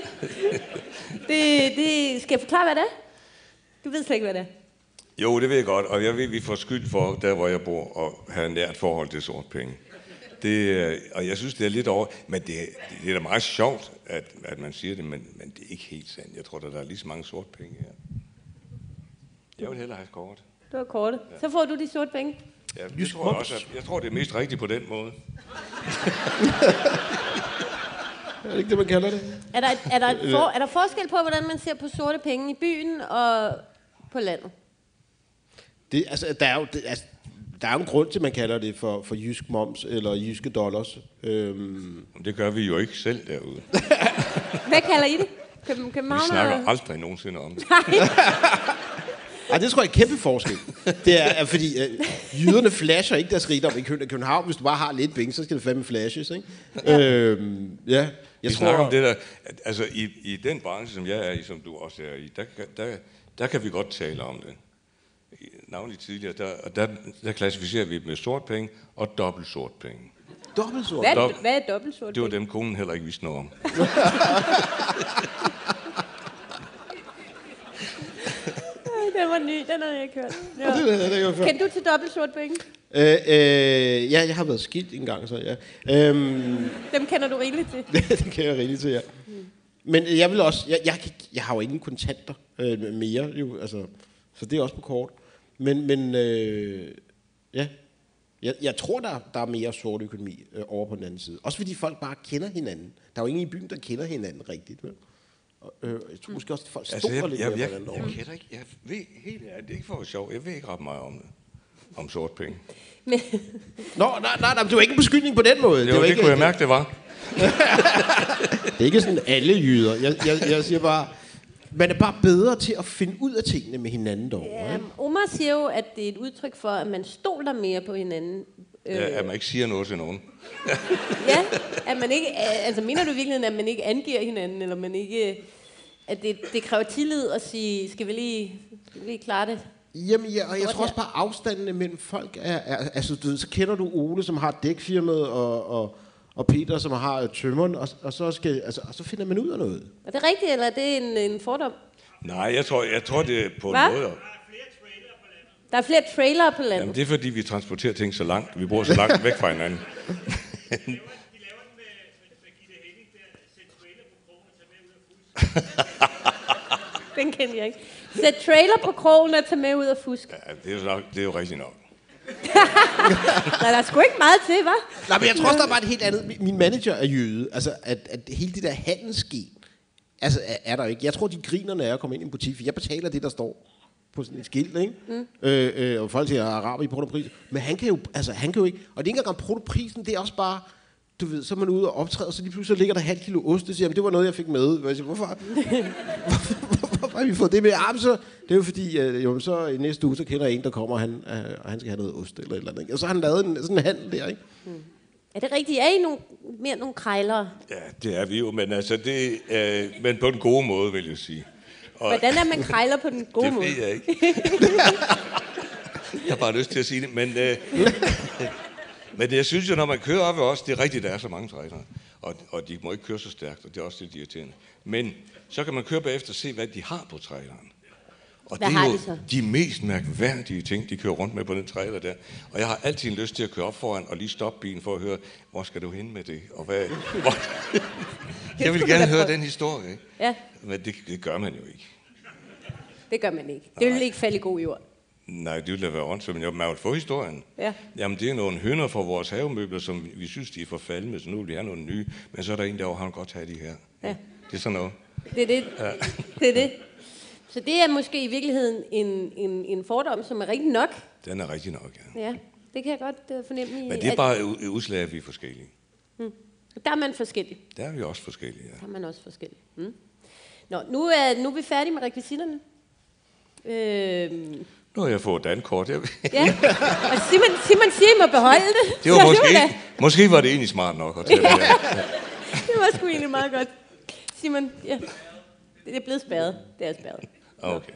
Skal jeg forklare, hvad det er? Du ved slet ikke, hvad det er. Jo, det ved jeg godt, og jeg ved, vi får skyld for, der hvor jeg bor, og have et nært forhold til sort penge. Og jeg synes, det er lidt over, men det er da meget sjovt, at man siger det, men det er ikke helt sandt. Jeg tror, der er lige så mange sort penge her. Jeg vil hellere have kort. Du har kortet. Ja. Så får du de sorte penge. Ja, det tror jeg også. Jeg tror, det er mest rigtigt på den måde. Er det ikke det, man kalder det? Er der forskel på, hvordan man ser på sorte penge i byen og på landet? Der er jo en grund til, at man kalder det for jysk moms eller jyske dollars. Det gør vi jo ikke selv derude. Hvad kalder I det? Vi snakker aldrig nogensinde om det. Ej, det tror jeg er kæmpe forskel. Det er fordi jyderne flasher ikke deres rigdom i København. Hvis du bare har lidt penge, så skal det fandme flashes, ikke? Ja. Vi snakker om det der, altså i den branche, som jeg er i, som du også er i, der kan vi godt tale om det. Navnlig tidligere, der klassificerer vi med sort penge og dobbelt sort penge. Dobbelt sort? Hvad er dobbelt sort penge? Det var dem, konen heller ikke vidste noget om. Den var ny, den havde jeg ikke hørt. Ja. Kendte du til dobbelt sort penge? Ja, jeg har været skilt en gang, så ja. Dem kender du rigeligt til? Det kan jeg rigeligt til, ja. Men jeg vil også, jeg har jo ingen kontanter mere, jo, altså, så det er også på kort. Men ja, jeg tror, der er mere sort økonomi over på den anden side. Også fordi folk bare kender hinanden. Der er jo ingen i byen, der kender hinanden rigtigt, vel? Jeg tror måske også, at folk stoler lidt mere på hinanden over. Jeg kender ikke, jeg ved helt ærligt, det er ikke for sjov, jeg ved ikke ret meget om det. Om sort penge. Nej, det var ikke en beskyldning på den måde. Jo, det kunne jeg mærke, det var. Det er ikke sådan alle jyder. Jeg siger bare, man er bare bedre til at finde ud af tingene med hinanden dog. Ja, Omar siger jo, at det er et udtryk for, at man stoler mere på hinanden. At man ikke siger noget til nogen. Ja, at man ikke, altså mener du i virkeligheden, at man ikke angiver hinanden, eller man ikke, at det kræver tillid at sige, skal vi lige klare det? Jamen ja, og jeg tror også bare afstandene mellem folk er altså du ved, så kender du Ole, som har dækfirmaet, og Peter, som har tømmeren, og så finder man ud af noget. Er det rigtigt, eller er det en fordom? Nej, jeg tror det er på en måde. Der er flere trailere på landet. Jamen, det er fordi, vi transporterer ting så langt. Vi bor så langt væk fra hinanden. Den kender jeg ikke. Sæt trailer på krogen og tage med ud og fusk. Ja, det er jo rigtigt nok. Nej, der er sgu ikke meget til, hva'? Nej, men jeg tror også, der er bare et helt andet. Min manager er jøde. Altså, at hele det der handelsgen, altså, er der ikke. Jeg tror, de griner, når jeg kommer ind i en butik, for jeg betaler det, der står på sådan et skilt, ikke? Og folk siger, araber i protopris. Men han kan jo ikke. Og det er ikke engang protoprisen, det er også bare, du ved, så er man ude og optræde, og så lige pludselig ligger der halv kilo ost, og siger, det var noget, jeg fik med. Jeg siger, hvorfor har vi fået det med? Så det er jo fordi, så i næste uge, så kender jeg en, der kommer, og han skal have noget ost eller et eller andet. Ikke? Og så har han lavet sådan en handel der, ikke? Er det rigtigt? Er I mere nogle krejlere? Ja, det er vi jo, men altså men på den gode måde, vil jeg sige. Og hvordan er man krejler på den gode måde? Det ved jeg ikke. Jeg har bare lyst til at sige det, men jeg synes jo, når man kører op ved os, det er rigtigt, der er så mange trailere, og de må ikke køre så stærkt, og det er også lidt irriterende. Men så kan man køre bagefter og se, hvad de har på traileren. Og hvad det er jo de de mest mærkværdige ting, de kører rundt med på den trailer der. Og jeg har altid lyst til at køre op foran og lige stoppe bilen for at høre, hvor skal du hen med det? Og hvad? Jeg vil gerne høre den historie, ikke? Ja. Men det gør man jo ikke. Det gør man ikke. Det vil ikke falde i god jord. Nej, det ville da være åndssvagt, men man vil få historien. Ja. Jamen, det er nogle hønder fra vores havemøbler, som vi synes, de er forfaldende, så nu vil vi have nogle nye. Men så er der en, der har godt have de her. Ja. Det er sådan noget. Det er det. Ja. Det er det. Så det er måske i virkeligheden en fordom, som er rigtig nok. Den er rigtig nok, ja. Ja, det kan jeg godt fornemme. Men det er bare udslag, at vi er forskellige. Der er man forskellig. Der er vi også forskellige, ja. Der er man også forskellig. Nå, nu er vi færdige med rekvisitterne. Nu har jeg fået dankort. Ja, og Simon siger, I må beholde det. Det var måske var det egentlig smart nok at tage det her. Det var sgu egentlig meget godt. Simon, ja, det er blevet spærret. Det er spærret. Okay.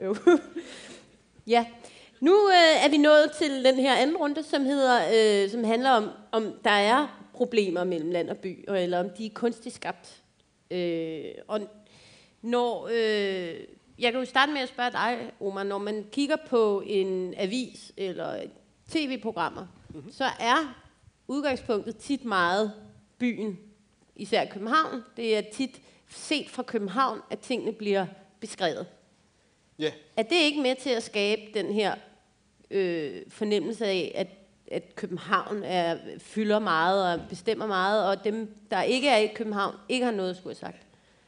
Ja, nu er vi nået til den her anden runde, som handler om der er problemer mellem land og by, eller om de er kunstigt skabt. Og når... Jeg kan jo starte med at spørge dig, Omar, når man kigger på en avis eller tv-programmer, så er udgangspunktet tit meget byen, især København. Det er tit set fra København, at tingene bliver beskrevet. Yeah. Er det ikke med til at skabe den her fornemmelse af, at København fylder meget og bestemmer meget, og dem, der ikke er i København, ikke har noget at skulle have sagt?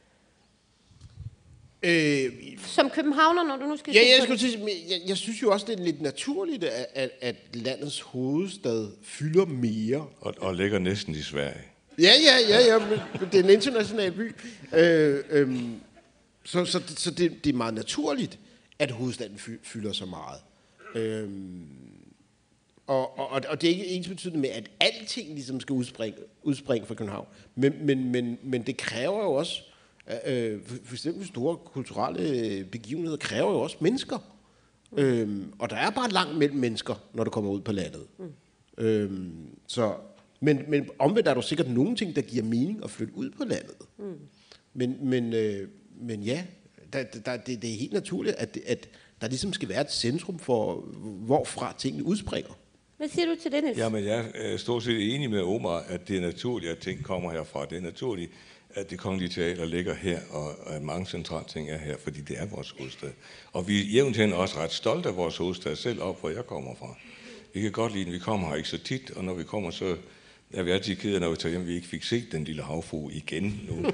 Som københavner, når du nu skal jeg synes jo også, det er lidt naturligt, at landets hovedstad fylder mere. Og ligger næsten i Sverige. Ja, det er en international by. Så det er meget naturligt, at hovedstaden fylder så meget. Og det er ikke ensbetydende med, at alting ligesom skal udspringe fra København. Men det kræver jo også, for eksempel store kulturelle begivenheder, kræver jo også mennesker. Og der er bare langt mellem mennesker, når du kommer ud på landet. Men omvendt er der sikkert nogle ting, der giver mening at flytte ud på landet. Men ja, det er helt naturligt, at der ligesom skal være et centrum for, hvorfra tingene udspringer. Hvad siger du til det, Niels? Jamen, jeg er stort set enig med Omar, at det er naturligt, at ting kommer herfra. Det er naturligt, at Det Kongelige Teater ligger her, og at mange centrale ting er her, fordi det er vores hovedstad. Og vi er jævnt hen også ret stolte af vores hovedstad, selv op, hvor jeg kommer fra. Vi kan godt lide, at vi kommer her ikke så tit, og når vi kommer, så er vi altid ked af, når vi tager hjem, at vi ikke fik set den lille havfrue igen nu.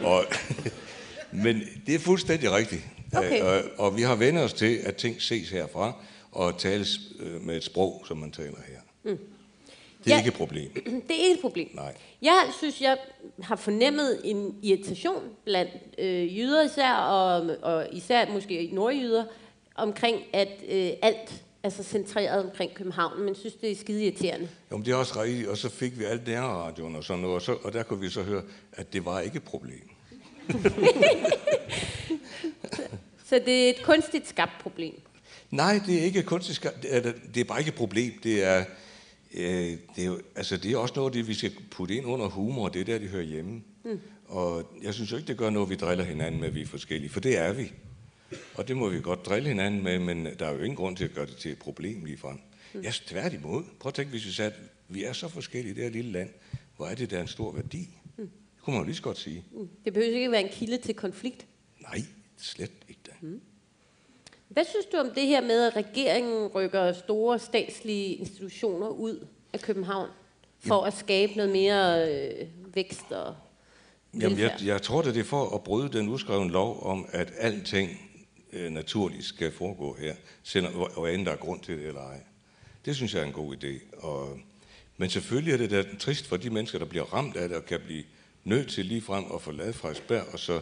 Men det er fuldstændig rigtigt. Okay. Og vi har vendt os til, at ting ses herfra, og tales med et sprog, som man taler her. Det er ikke et problem. Det er ikke et problem. Nej. Jeg synes, jeg har fornemmet en irritation blandt jyder især, og især måske nordjyder, omkring, at alt er så centreret omkring København, men synes, det er skide irriterende. Jo, men det er også rigtigt, og så fik vi alt nærradioen og sådan noget, og der kunne vi så høre, at det var ikke et problem. Så det er et kunstigt skabt problem. Nej, det er ikke et kunstigt skabt. Det er bare ikke et problem. Det er også noget af det, vi skal putte ind under humor, og det er der, de hører hjemme. Og jeg synes jo ikke, det gør noget, vi driller hinanden med, at vi er forskellige, for det er vi. Og det må vi godt drille hinanden med, men der er jo ingen grund til at gøre det til et problem ligefrem. Jeg er tværtimod. Prøv at tænke, hvis vi sagde, at vi er så forskellige i det her lille land. Hvor er det der en stor værdi? Det kunne man jo lige så godt sige. Det behøver ikke være en kilde til konflikt. Nej, slet ikke da. Hvad synes du om det her med, at regeringen rykker store statslige institutioner ud af København for at skabe noget mere vækst og velfærd? Jamen, jeg tror, det er for at bryde den udskrevne lov om, at alting naturligt skal foregå her, og end der er grund til det eller ej. Det synes jeg er en god idé. Men selvfølgelig er det da trist for de mennesker, der bliver ramt af det, og kan blive nødt til ligefrem at forlade Frederiksberg, og så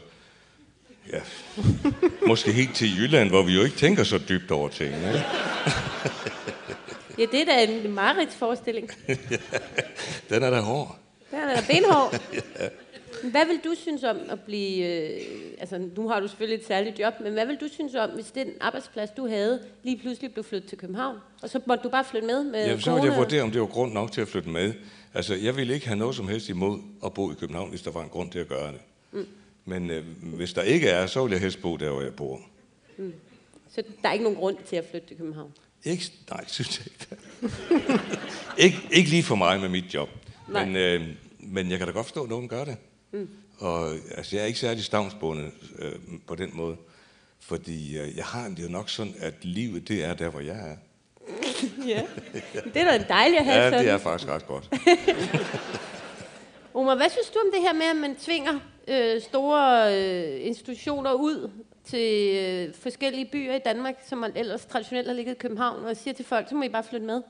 måske helt til Jylland, hvor vi jo ikke tænker så dybt over tingene. Ja? Ja, det er da en mareridtsforestilling. Den er da hård. Den er da benhård. Ja. Hvad vil du synes om at blive... nu har du selvfølgelig et særligt job, men hvad vil du synes om, hvis den arbejdsplads, du havde, lige pludselig blev flyttet til København? Og så måtte du bare flytte med corona? Så ville jeg vurdere, om det var grund nok til at flytte med. Altså, jeg ville ikke have noget som helst imod at bo i København, hvis der var en grund til at gøre det. Men hvis der ikke er, så vil jeg helst bo der, hvor jeg bor. Så der er ikke nogen grund til at flytte til København? Nej, synes jeg ikke. Ikke lige for mig med mit job. Men jeg kan da godt forstå, at nogen gør det. Og altså, jeg er ikke særlig stavnsbundet på den måde. Fordi jeg har det jo nok sådan, at livet, det er der, hvor jeg er. Ja, det er da dejligt at have sådan. Ja, det er faktisk ret godt. Omar, hvad synes du om det her med, at man tvinger store institutioner ud til forskellige byer i Danmark, som man ellers traditionelt har ligget i København, og siger til folk, så må I bare flytte med?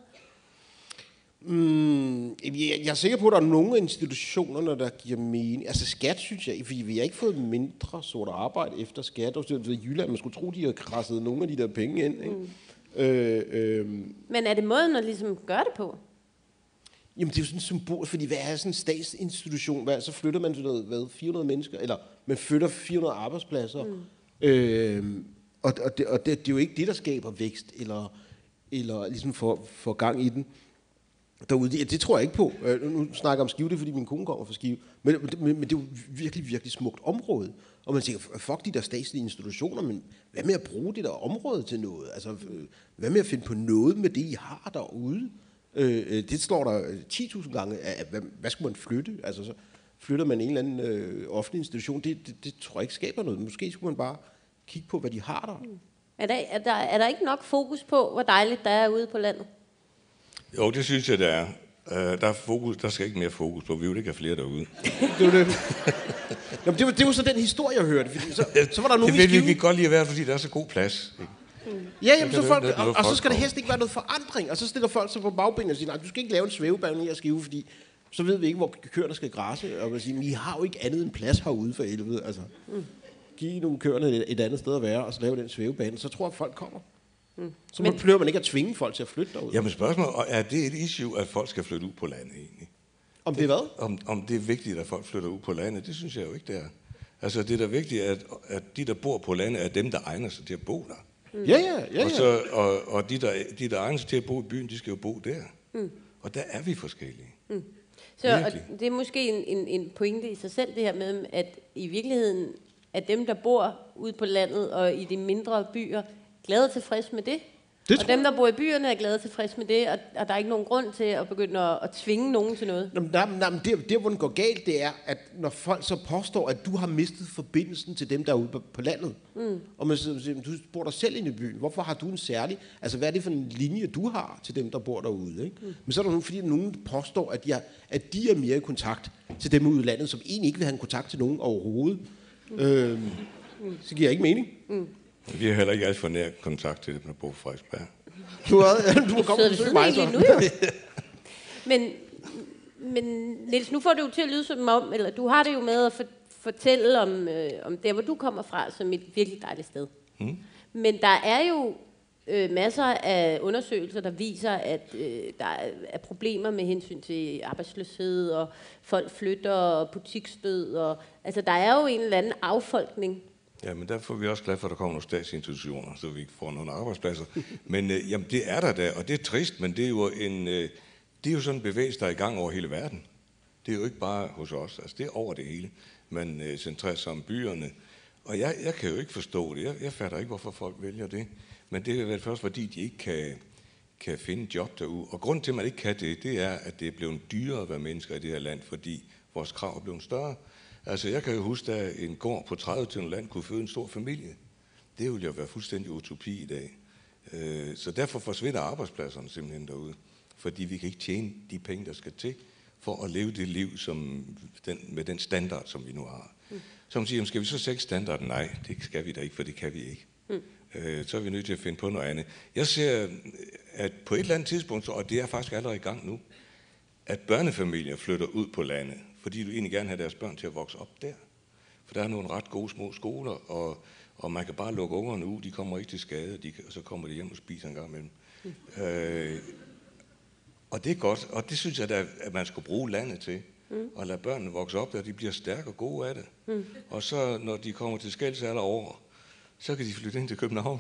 Jeg er sikker på, at der er nogle institutioner, der giver mening. Altså skat, synes jeg, fordi vi har ikke fået mindre sort arbejde efter skat. Og i Jylland, man skulle tro, de har krasset nogle af de der penge ind. Ikke? Men er det måden at ligesom gøre det på? Jamen det er jo sådan et symbol, fordi hvad er sådan en statsinstitution? Så flytter man til noget, 400 mennesker, eller man flytter 400 arbejdspladser. Og det er jo ikke det, der skaber vækst, eller ligesom for gang i den. Derude, det tror jeg ikke på. Nu snakker jeg om Skive, det er fordi min kone kommer fra Skive. Men det er jo virkelig, virkelig smukt område. Og man tænker, fuck de der statslige institutioner, men hvad med at bruge det der område til noget? Altså, hvad med at finde på noget med det, I har derude? Det slår der 10.000 gange. Hvad skulle man flytte? Altså, så flytter man en eller anden offentlig institution. Det tror jeg ikke skaber noget. Måske skulle man bare kigge på, hvad de har der. Er der ikke nok fokus på, hvor dejligt der er ude på landet? Jo, det synes jeg, det er. Der skal ikke mere fokus på. Vi vil ikke have flere derude. Det var så den historie, jeg hørte. Fordi så var der nogen det vil vi godt lide at være, fordi der er så god plads. Ja, jamen, og så skal der helst ikke være noget forandring. Og så stiller folk sig på bagbenene og siger, nej, du skal ikke lave en svævebane i at Skive, fordi så ved vi ikke, hvor køerne skal græsse. Og man siger, I har jo ikke andet end plads herude for helvede. Altså, giv nogle køerne et andet sted at være, og så lave den svævebane. Så tror jeg, at folk kommer. Så man prøver man ikke at tvinge folk til at flytte derud. Jamen spørgsmålet, er det et issue, at folk skal flytte ud på landet egentlig? Om det er hvad? Om det er vigtigt, at folk flytter ud på landet, det synes jeg jo ikke, det er. Altså det er da vigtigt, at de, der bor på landet, er dem, der egner sig til at bo der. Ja. Og de, der egner sig til at bo i byen, de skal jo bo der. Og der er vi forskellige. Så og det er måske en pointe i sig selv, det her med, at i virkeligheden er dem, der bor ude på landet og i de mindre byer, glade og tilfreds med det. Og dem, der bor i byerne, er glade og tilfreds med det, og der er ikke nogen grund til at begynde at tvinge nogen til noget. Men det, hvor den går galt, det er, at når folk så påstår, at du har mistet forbindelsen til dem, der er ude på landet, og man siger, du bor der selv inde i byen, hvorfor har du en særlig, altså hvad er det for en linje, du har til dem, der bor derude, ikke? Men så er der nogen, fordi nogen påstår, at de er mere i kontakt til dem ude i landet, som egentlig ikke vil have en kontakt til nogen overhovedet. Så giver ikke mening. Vi har heller ikke alt for nær kontakt til dem, der bor på Frederiksberg. Du må komme og besøge mig så. Nu, jo. Men Niels, nu får det jo til at lyde som om, eller du har det jo med at fortælle om der, hvor du kommer fra, som et virkelig dejligt sted. Men der er jo masser af undersøgelser, der viser, at der er problemer med hensyn til arbejdsløshed, og folk flytter, og butiksdød, og altså der er jo en eller anden affolkning. Ja, men derfor er vi også glade for, at der kommer nogle statsinstitutioner, så vi får nogle arbejdspladser. Men jamen, det er der, og det er trist, men det er jo det er jo sådan en bevægelse, der er i gang over hele verden. Det er jo ikke bare hos os, altså det er over det hele. Man centrerer sig om byerne, og jeg kan jo ikke forstå det. Jeg fatter ikke, hvorfor folk vælger det. Men det er vel først, fordi de ikke kan finde job derude. Og grunden til, at man ikke kan det er, at det er blevet dyrere at være mennesker i det her land, fordi vores krav er blevet større. Altså, jeg kan jo huske, at en gård på 30 tønder land kunne føde en stor familie. Det ville jo være fuldstændig utopi i dag. Så derfor forsvinder arbejdspladserne simpelthen derude. Fordi vi kan ikke tjene de penge, der skal til, for at leve det liv med den standard, som vi nu har. Så man siger, skal vi så sænke standarden? Nej, det skal vi da ikke, for det kan vi ikke. Så er vi nødt til at finde på noget andet. Jeg ser, at på et eller andet tidspunkt, og det er faktisk allerede i gang nu, at børnefamilier flytter ud på landet, fordi du egentlig gerne have deres børn til at vokse op der. For der er nogle ret gode små skoler, og man kan bare lukke ungerne ud, de kommer ikke til skade, og så kommer de hjem og spiser en gang imellem. Og det er godt, og det synes jeg, at man skal bruge landet til, og lade børnene vokse op der, de bliver stærke og gode af det. Og så, når de kommer til skældsalder over, så kan de flytte ind til København.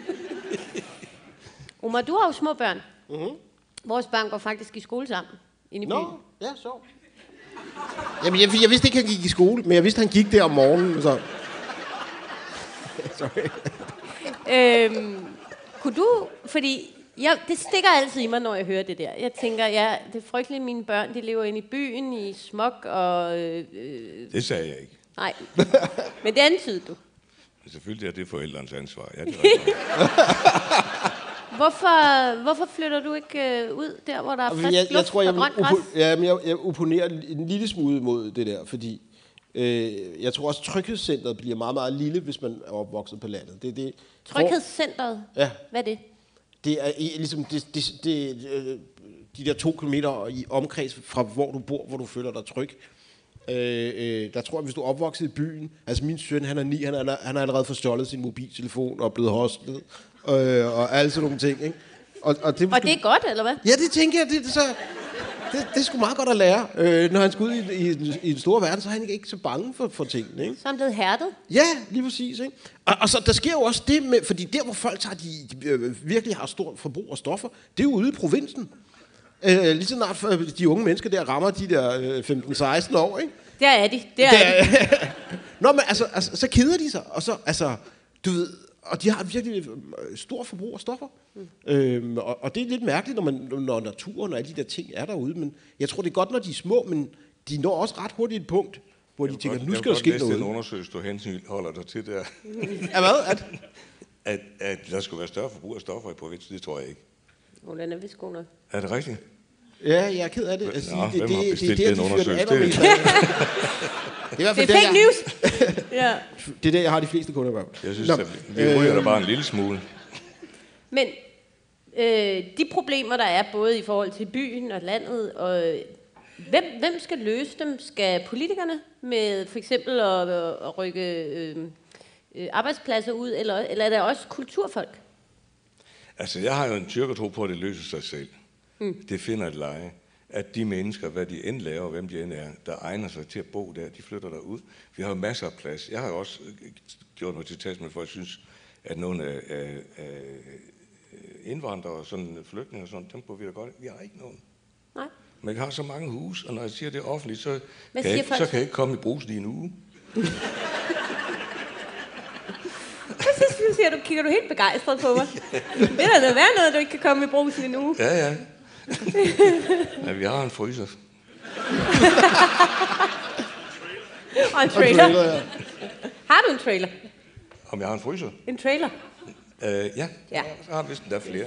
Omar, du har jo små børn. Vores børn går faktisk i skole sammen inde i byen. Ja, så. Jamen, jeg vidste ikke, han gik i skole, men jeg vidste, han gik der om morgenen. Så. Sorry. Kunne du, fordi det stikker altid i mig, når jeg hører det der. Jeg tænker, det er frygteligt, mine børn, de lever inde i byen i smog og... Det sagde jeg ikke. Nej, men det antydede du. Selvfølgelig er det forældrens ansvar. Ja, det er Hvorfor flytter du ikke ud der, hvor der er frisk luft og grønt græs? Jeg opponerer en lille smule mod det der, fordi jeg tror også, tryghedscentret bliver meget, meget lille, hvis man er opvokset på landet. Tryghedscentret? Ja. Hvad er det? Det er ligesom de der 2 kilometer i omkreds fra, hvor du bor, hvor du føler dig tryg. Der tror jeg, hvis du er opvokset i byen, altså min søn, han er 9, han har allerede forstjålet sin mobiltelefon og blevet hostlet, og alle sådan nogle ting, ikke? Og det er godt, eller hvad? Ja, det tænker jeg, det er sgu meget godt at lære. Når han skal ud i den store verden, så er han ikke så bange for tingene, ikke? Så er han blevet hærdet? Ja, lige præcis, ikke? Og så der sker jo også det med, fordi der, hvor folk tager, de virkelig har stort forbrug af stoffer, det er jo ude i provinsen. Lige så snart de unge mennesker der rammer de der 15-16 år, ikke? Der er de. Nå, men altså, så keder de sig, og så, altså, du ved, og de har virkelig stor forbrug af stoffer. Og det er lidt mærkeligt, når naturen og alle de der ting er derude, men jeg tror, det er godt, når de er små, men de når også ret hurtigt et punkt, hvor de tænker, nu skal der ske noget. Jeg vil godt læse en undersøgelse, du henholder dig til der. Ja, hvad? At der skulle være større forbrug af stoffer i provinsen, det tror jeg ikke. Den er vist god nok. Er det rigtigt? Ja, jeg er ked af det. Altså, hvem har bestilt den undersøgelse? Det er fake news. Ja. Det er der, jeg har de fleste kunder med. Jeg synes, at vi ryger der bare en lille smule. Men de problemer, der er både i forhold til byen og landet, og hvem skal løse dem? Skal politikerne med for eksempel at rykke arbejdspladser ud, eller er der også kulturfolk? Altså, jeg har jo en tyrkertro på, at det løser sig selv. Det finder et leje. At de mennesker, hvad de end laver, hvem de end er, der egner sig til at bo der, de flytter derud. Vi har jo masser af plads. Jeg har jo også gjort noget til tast, for jeg synes, at nogle af indvandrere, sådan flygtninge og sådan, dem bor vi da godt. Vi har ikke nogen. Nej. Men vi har så mange hus, og når jeg siger det offentligt, så kan jeg ikke komme i Brugsen i en uge. Så kigger du helt begejstret på mig. Det er da noget værd noget, du ikke kan komme i Brugsen i en uge. Ja. Ja, vi har en fryser. Og en trailer. Ja. Har du en trailer? Om jeg har en fryser? En trailer? Ja. Så har vi vist der flere.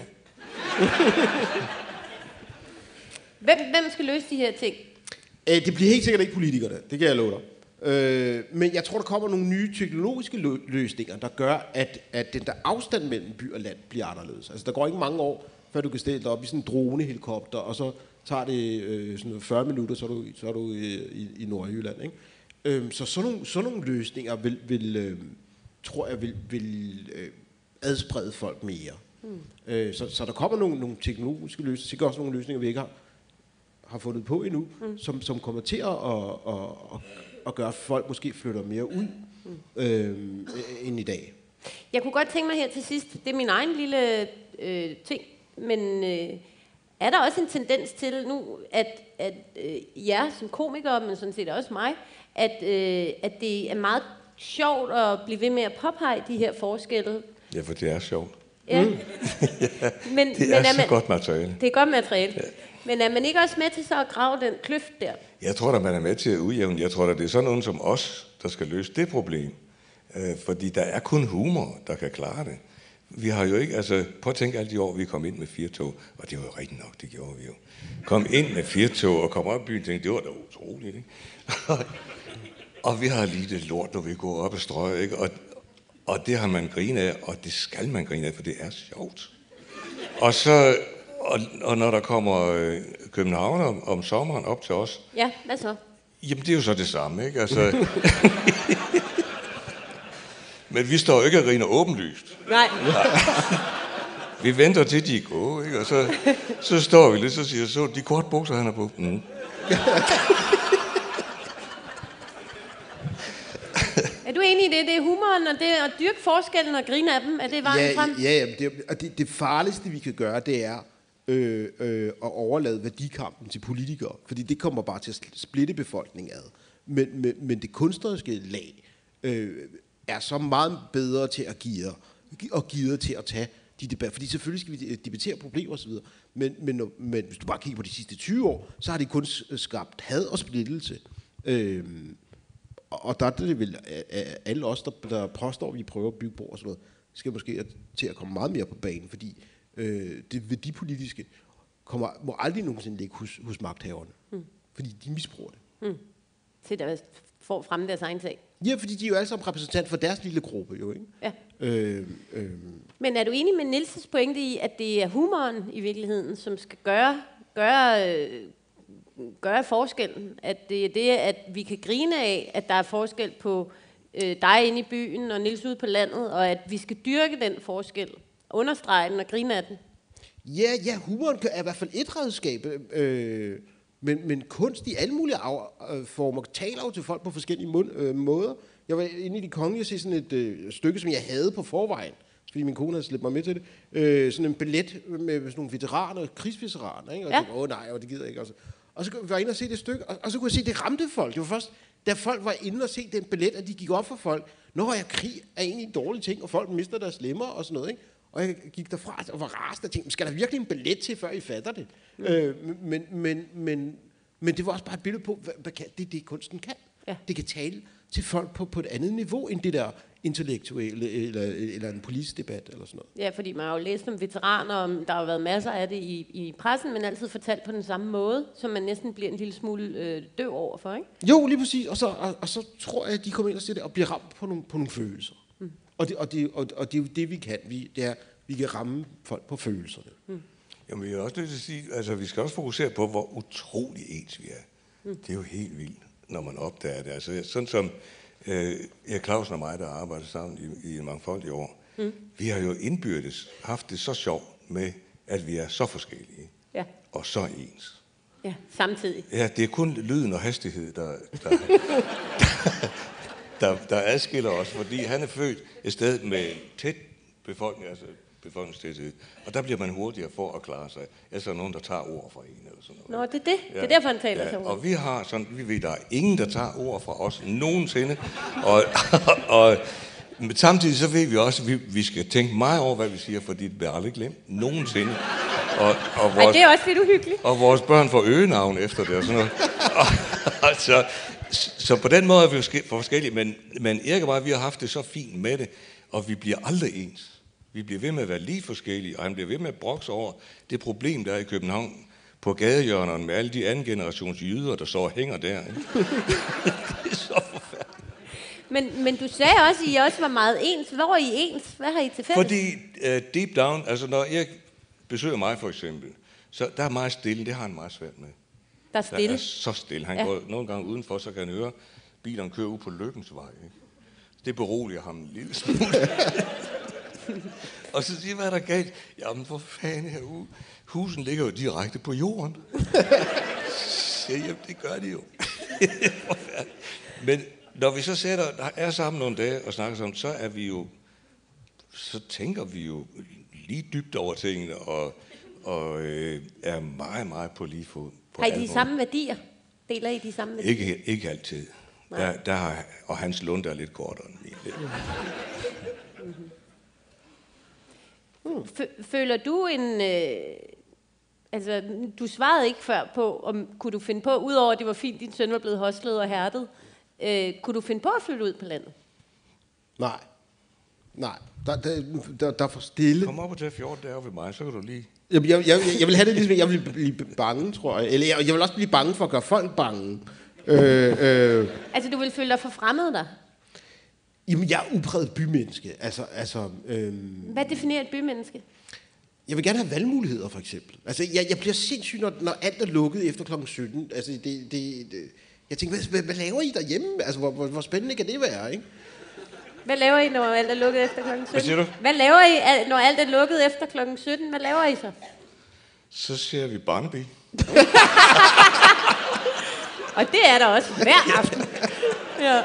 Hvem skal løse de her ting? Det bliver helt sikkert ikke politikerne, det kan jeg love dig. Men jeg tror, der kommer nogle nye teknologiske løsninger, der gør, at den der afstand mellem by og land bliver anderledes. Altså, der går ikke mange år, før du kan stille dig op i sådan en dronehelikopter, og så tager det sådan 40 minutter, så er du i Nordjylland. Ikke? Så sådan nogle løsninger tror jeg vil adsprede folk mere. Så der kommer nogle teknologiske løsninger, sikkert også nogle løsninger, vi ikke har fundet på endnu, som kommer til at gøre, at folk måske flytter mere ud end i dag. Jeg kunne godt tænke mig her til sidst, det er min egen lille ting, men er der også en tendens til nu, at jer som komikere, men sådan set også mig, at det er meget sjovt at blive ved med at påpege de her forskelle? Ja, for det er sjovt. Ja. Ja, det er så godt materiale. Det er godt materiale. Ja. Men er man ikke også med til så at grave den kløft der? Jeg tror, at man er med til at udjævne. Jeg tror, at det er sådan nogen som os, der skal løse det problem. Fordi der er kun humor, der kan klare det. Vi har jo ikke, altså prøv at tænke alle de år, vi kom ind med 4 tog, og det var jo rigtigt nok, det gjorde vi jo. Kom ind med 4 tog og kom op i byen og tænkte, det var da utroligt, ikke? Og vi har lige det lort, når vi går op og strøger, ikke? Og det har man grinet af, og det skal man grine af, for det er sjovt. Og så, og når der kommer københavner om sommeren op til os... Ja, hvad så? Jamen, det er jo så det samme, ikke? Altså... Men vi står jo ikke og griner åbenlyst. Nej. Vi venter til, de er gode, ikke? Og så står vi lidt og siger, så de korte bukser, han har på. Er du enig i det? Det er humoren, og det er at dyrke forskellen og grine af dem. Er det vejen frem? Ja, det farligste, vi kan gøre, det er at overlade værdikampen til politikere. Fordi det kommer bare til at splitte befolkningen ad. Men det kunstneriske lag er så meget bedre til at give til at tage de debatter. Fordi selvfølgelig skal vi debattere problemer osv. Men hvis du bare kigger på de sidste 20 år, så har de kun skabt had og splittelse. Og der er det vel alle os, der påstår, at vi prøver at bygge bro og sådan noget, skal måske til at komme meget mere på banen, fordi det værdipolitiske må aldrig nogensinde ligge hos magthaverne. Fordi de misbruger det. Til der får fremme deres egen sag. Ja, fordi de er jo alle sammen repræsentant for deres lille gruppe, jo, ikke? Ja. Men er du enig med Niels' pointe i, at det er humoren i virkeligheden, som skal gøre forskellen? At det er det, at vi kan grine af, at der er forskel på dig inde i byen og Niels ude på landet, og at vi skal dyrke den forskel, understrege den og grine af den? Ja, humoren er i hvert fald et redskab, men kunst i alle mulige former taler jo til folk på forskellige måder. Jeg var inde i De Kongelige og se sådan et stykke, som jeg havde på forvejen, fordi min kone havde slæbt mig med til det. Sådan en ballet med sådan nogle veteraner, krigsveteraner, ikke? Og jeg tænkte, nej, det gider jeg ikke. Og så var jeg inde og se det stykke, og så kunne jeg se, at det ramte folk. Det var først, da folk var inde og se den ballet, at de gik op for folk. Krig er egentlig en dårlig ting, og folk mister deres lemmer og sådan noget, ikke? Og jeg gik derfra og var rasende og tænkte, skal der virkelig en ballet til, før I fatter det? Men det var også bare et billede på, hvad det kunsten kan. Ja. Det kan tale til folk på et andet niveau, end det der intellektuelle eller en politisk debat eller sådan noget. Ja, fordi man har jo læst om veteraner, og der har været masser af det i pressen, men altid fortalt på den samme måde, som man næsten bliver en lille smule døv overfor, ikke? Jo, lige præcis. Og så tror jeg, at de kommer ind og siger det, og bliver ramt på nogle følelser. Og det er jo det, vi kan. Vi kan ramme folk på følelserne. Jamen, jeg er også nødt til at sige, altså vi skal også fokusere på, hvor utrolig ens vi er. Det er jo helt vildt, når man opdager det. Altså sådan som Erik Clausen og mig, der arbejder sammen i mangfoldige år, vi har jo indbyrdes haft det så sjovt, med, at vi er så forskellige Ja. og så ens. Ja, samtidig. Ja, det er kun lyden og hastighed, der adskiller os, fordi han er født et sted med tæt befolkning, altså befolkningstæthed, og der bliver man hurtigere for at klare sig. Ellers er der nogen, der tager ord fra en eller sådan noget. Nå, det er det. Ja. Det er derfor, han taler så. Og vi har sådan, vi ved, der er ingen, der tager ord fra os nogensinde, men samtidig så ved vi også, at vi skal tænke meget over, hvad vi siger, fordi det bliver aldrig glemt nogensinde. Ej, det er også lidt uhyggeligt. Og vores børn får øgenavn efter det og sådan noget. Så på den måde er vi forskellige, men Erik og mig, vi har haft det så fint med det, og vi bliver aldrig ens. Vi bliver ved med at være lige forskellige, og han bliver ved med at brokse over det problem, der er i København på gadehjørnerne med alle de anden generations jyder, der så og hænger der. Ikke? Det er så forfærdeligt. Men du sagde også, at I også var meget ens. Hvor er I ens? Hvad har I til fælles? Fordi deep down, altså når Erik besøger mig for eksempel, så der er meget stille, det har han meget svært med. Der er stille? Der er så stille. Han går nogle gange udenfor, så kan han høre bilerne køre ud på Lykkens Vej. Ikke? Det beroliger ham en lille smule. Og så siger, hvad er der galt? Jamen for fanden herude. Husen ligger jo direkte på jorden. Jamen, det gør de jo. Men når vi så er sammen nogle dage og snakker sammen, så tænker vi jo lige dybt over tingene og er meget, meget på lige fod. Har I de samme værdier? Deler I de samme værdier? Ikke altid. Og hans lunde er lidt kortere end min. Føler du altså, du svarede ikke før på, om kunne du finde på, udover at det var fint, din søn var blevet hostlet og hærdet, kunne du finde på at flytte ud på landet? Nej. Der er for stille. Kom op og tage 14 dage ved mig, så kan du lige... Jeg vil have det ligesom, jeg vil blive bange, tror jeg. Eller jeg vil også blive bange for at gøre folk bange. Altså, du vil føle dig for fremmed der? Jamen, jeg er upræget bymenneske. Hvad definerer et bymenneske? Jeg vil gerne have valgmuligheder, for eksempel. Altså, jeg bliver sindssyg, når alt er lukket efter klokken 17. Altså, jeg tænker, hvad laver I derhjemme? Altså, hvor spændende kan det være, ikke? Hvad laver I, når alt er lukket efter klokken 17? Hvad siger du? Hvad laver I, når alt er lukket efter klokken 17? Hvad laver I så? Så ser vi Barnaby. Og det er der også hver aften. Ja.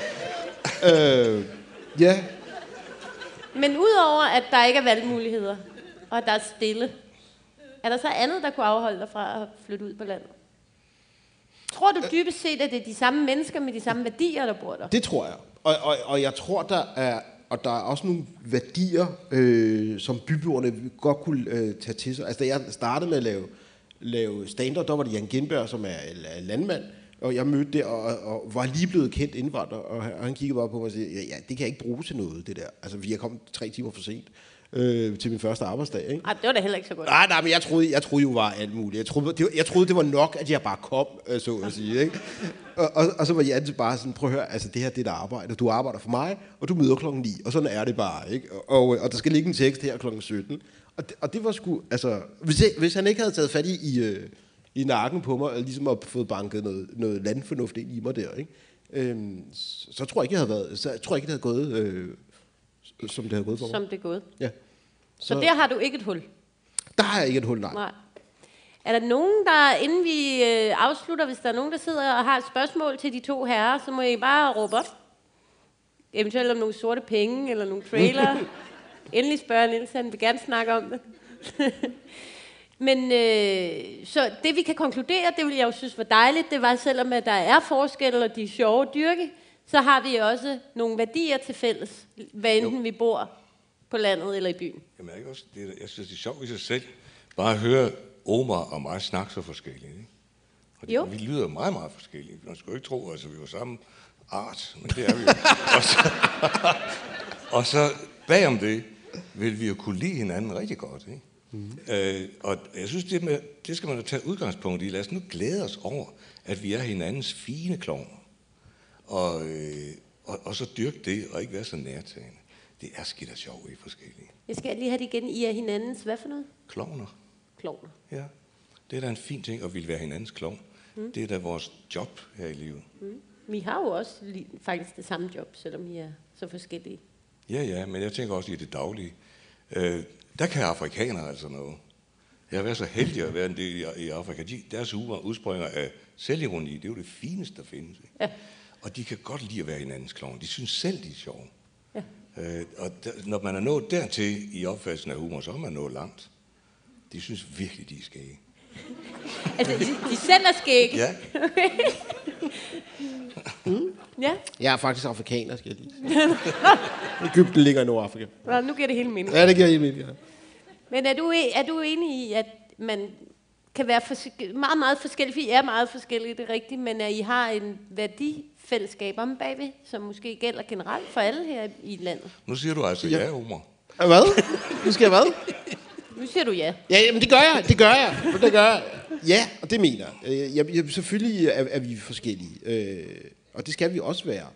Ja. Men udover at der ikke er valgmuligheder, og der er stille, er der så andet, der kunne afholde dig fra at flytte ud på landet? Tror du dybest set, at det er de samme mennesker med de samme værdier, der bor der? Det tror jeg. Og jeg tror, der er også nogle værdier, som byboerne godt kunne tage til sig. Altså, da jeg startede med at lave stand-up, der var det Jan Gindberg, som er landmand, og jeg mødte det, og var lige blevet kendt indvandrer, og han kiggede bare på mig og sagde, ja, det kan jeg ikke bruge til noget, det der. Altså, jeg kom 3 timer for sent til min første arbejdsdag, ikke? Ej, det var da heller ikke så godt. Nej, men jeg troede jo var alt muligt. Jeg troede, det var nok, at jeg bare kom, så at sige, ikke? Og så var Jan bare sådan, prøv at høre, altså det her, det er der arbejde. Du arbejder for mig, og du møder klokken 9, og sådan er det bare, ikke? Og der skal ligge en tekst her klokken 17. Og det var sgu, altså, hvis han ikke havde taget fat i nakken på mig, og ligesom at fået banket noget landfornuft ind i mig der, ikke? Så tror jeg ikke, det havde gået, som det havde gået for mig. Som det er gået. Ja. Så der har du ikke et hul? Der har jeg ikke et hul, nej. Er der nogen, der, inden vi afslutter, hvis der er nogen, der sidder og har et spørgsmål til de to herrer, så må I bare råbe op. Eventuelt om nogle sorte penge, eller nogle trailer. Endelig spørger Niels, han vil gerne snakke om det. Men så det vi kan konkludere, det vil jeg jo synes var dejligt, det var selvom at der er forskelle, og de er sjove at dyrke, så har vi også nogle værdier til fælles, hvad enten vi bor på landet eller i byen. Jamen, jeg synes, det er sjovt i sig selv. Bare at høre Omar og mig snakke så forskelligt. Ikke? Og vi lyder meget, meget forskellige. Man skulle ikke tro, at vi var samme art, men det er vi jo. og så bagom det vil vi jo kunne lide hinanden rigtig godt. Ikke? Og jeg synes, det skal man da tage udgangspunkt i. Lad os nu glæde os over, at vi er hinandens fine klovner. Og så dyrke det, og ikke være så nærtagende. Det er skidt og sjovt, I er forskellige. Jeg skal lige have det igen. I er hinandens, hvad for noget? Klovner. Klovner. Ja, det er da en fin ting at ville være hinandens klovn. Det er da vores job her i livet. Vi har jo også faktisk det samme job, selvom I er så forskellige. Ja, men jeg tænker også i det daglige. Der kan afrikanere altså noget. Jeg har været så heldig at være en del i Afrika. Deres humor udspringer af selvironi. Det er jo det fineste, der findes. Ikke? Ja. Og de kan godt lide at være hinandens klovn. De synes selv, de er sjove. Ja. Når man er nået dertil i opfattelsen af humor, så er man nået langt. De synes virkelig, de er skæge. Altså, de selv er skægge? Ja. Ja. Jeg er faktisk afrikaner, skal jeg lige sige. Egypten ligger i Nordafrika. Nå, nu giver det hele mening. Ja, det giver helt mening. Ja. Men er du enig i, at man kan være meget, meget forskellige? For I er meget forskellige, det er rigtigt, men at I har en værdifællesskab om bagved, som måske gælder generelt for alle her i landet? Nu siger du altså ja, humor. Hvad? Nu skal jeg hvad? Nu siger du ja. Ja, jamen det gør jeg. Det gør jeg. Ja, og det mener jeg. Selvfølgelig er vi forskellige. Og det skal vi også være.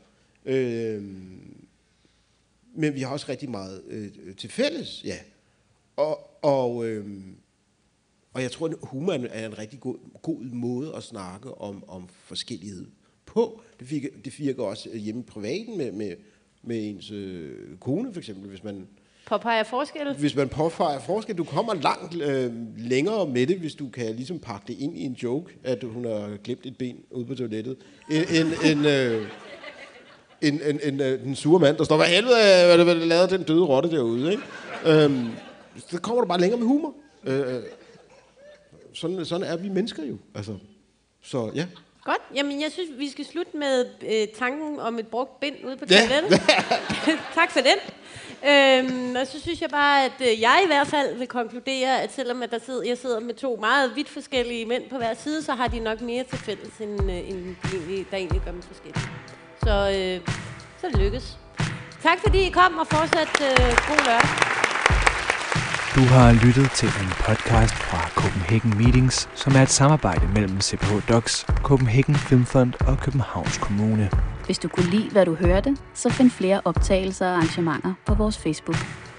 Men vi har også rigtig meget til fælles, ja. Og jeg tror, at humor er en rigtig god måde at snakke om forskellighed på. Det virker også hjemme i privaten med ens kone, for eksempel, hvis man påpeger forskel. Hvis man påpeger forskel, du kommer langt længere med det, hvis du kan ligesom pakke det ind i en joke, at hun har glemt et ben ude på toilettet, en sure mand, der står, hvad helvede, hvad lavede den døde rotte derude, ikke? Så kommer du bare længere med humor. Sådan er vi mennesker jo. Altså, så ja. Godt. Jamen, jeg synes, vi skal slutte med tanken om et brugt bind ude på toilettet. Tak for den. Og så synes jeg bare, at jeg i hvert fald vil konkludere, at selvom at jeg sidder med to meget vidt forskellige mænd på hver side, så har de nok mere til fælles, end der egentlig gør dem forskellige. Så det lykkes. Tak fordi I kom, og fortsat god lørdag. Du har lyttet til en podcast fra Copenhagen Meetings, som er et samarbejde mellem CPH Docs, Copenhagen Filmfond og Københavns Kommune. Hvis du kunne lide, hvad du hørte, så find flere optagelser og arrangementer på vores Facebook.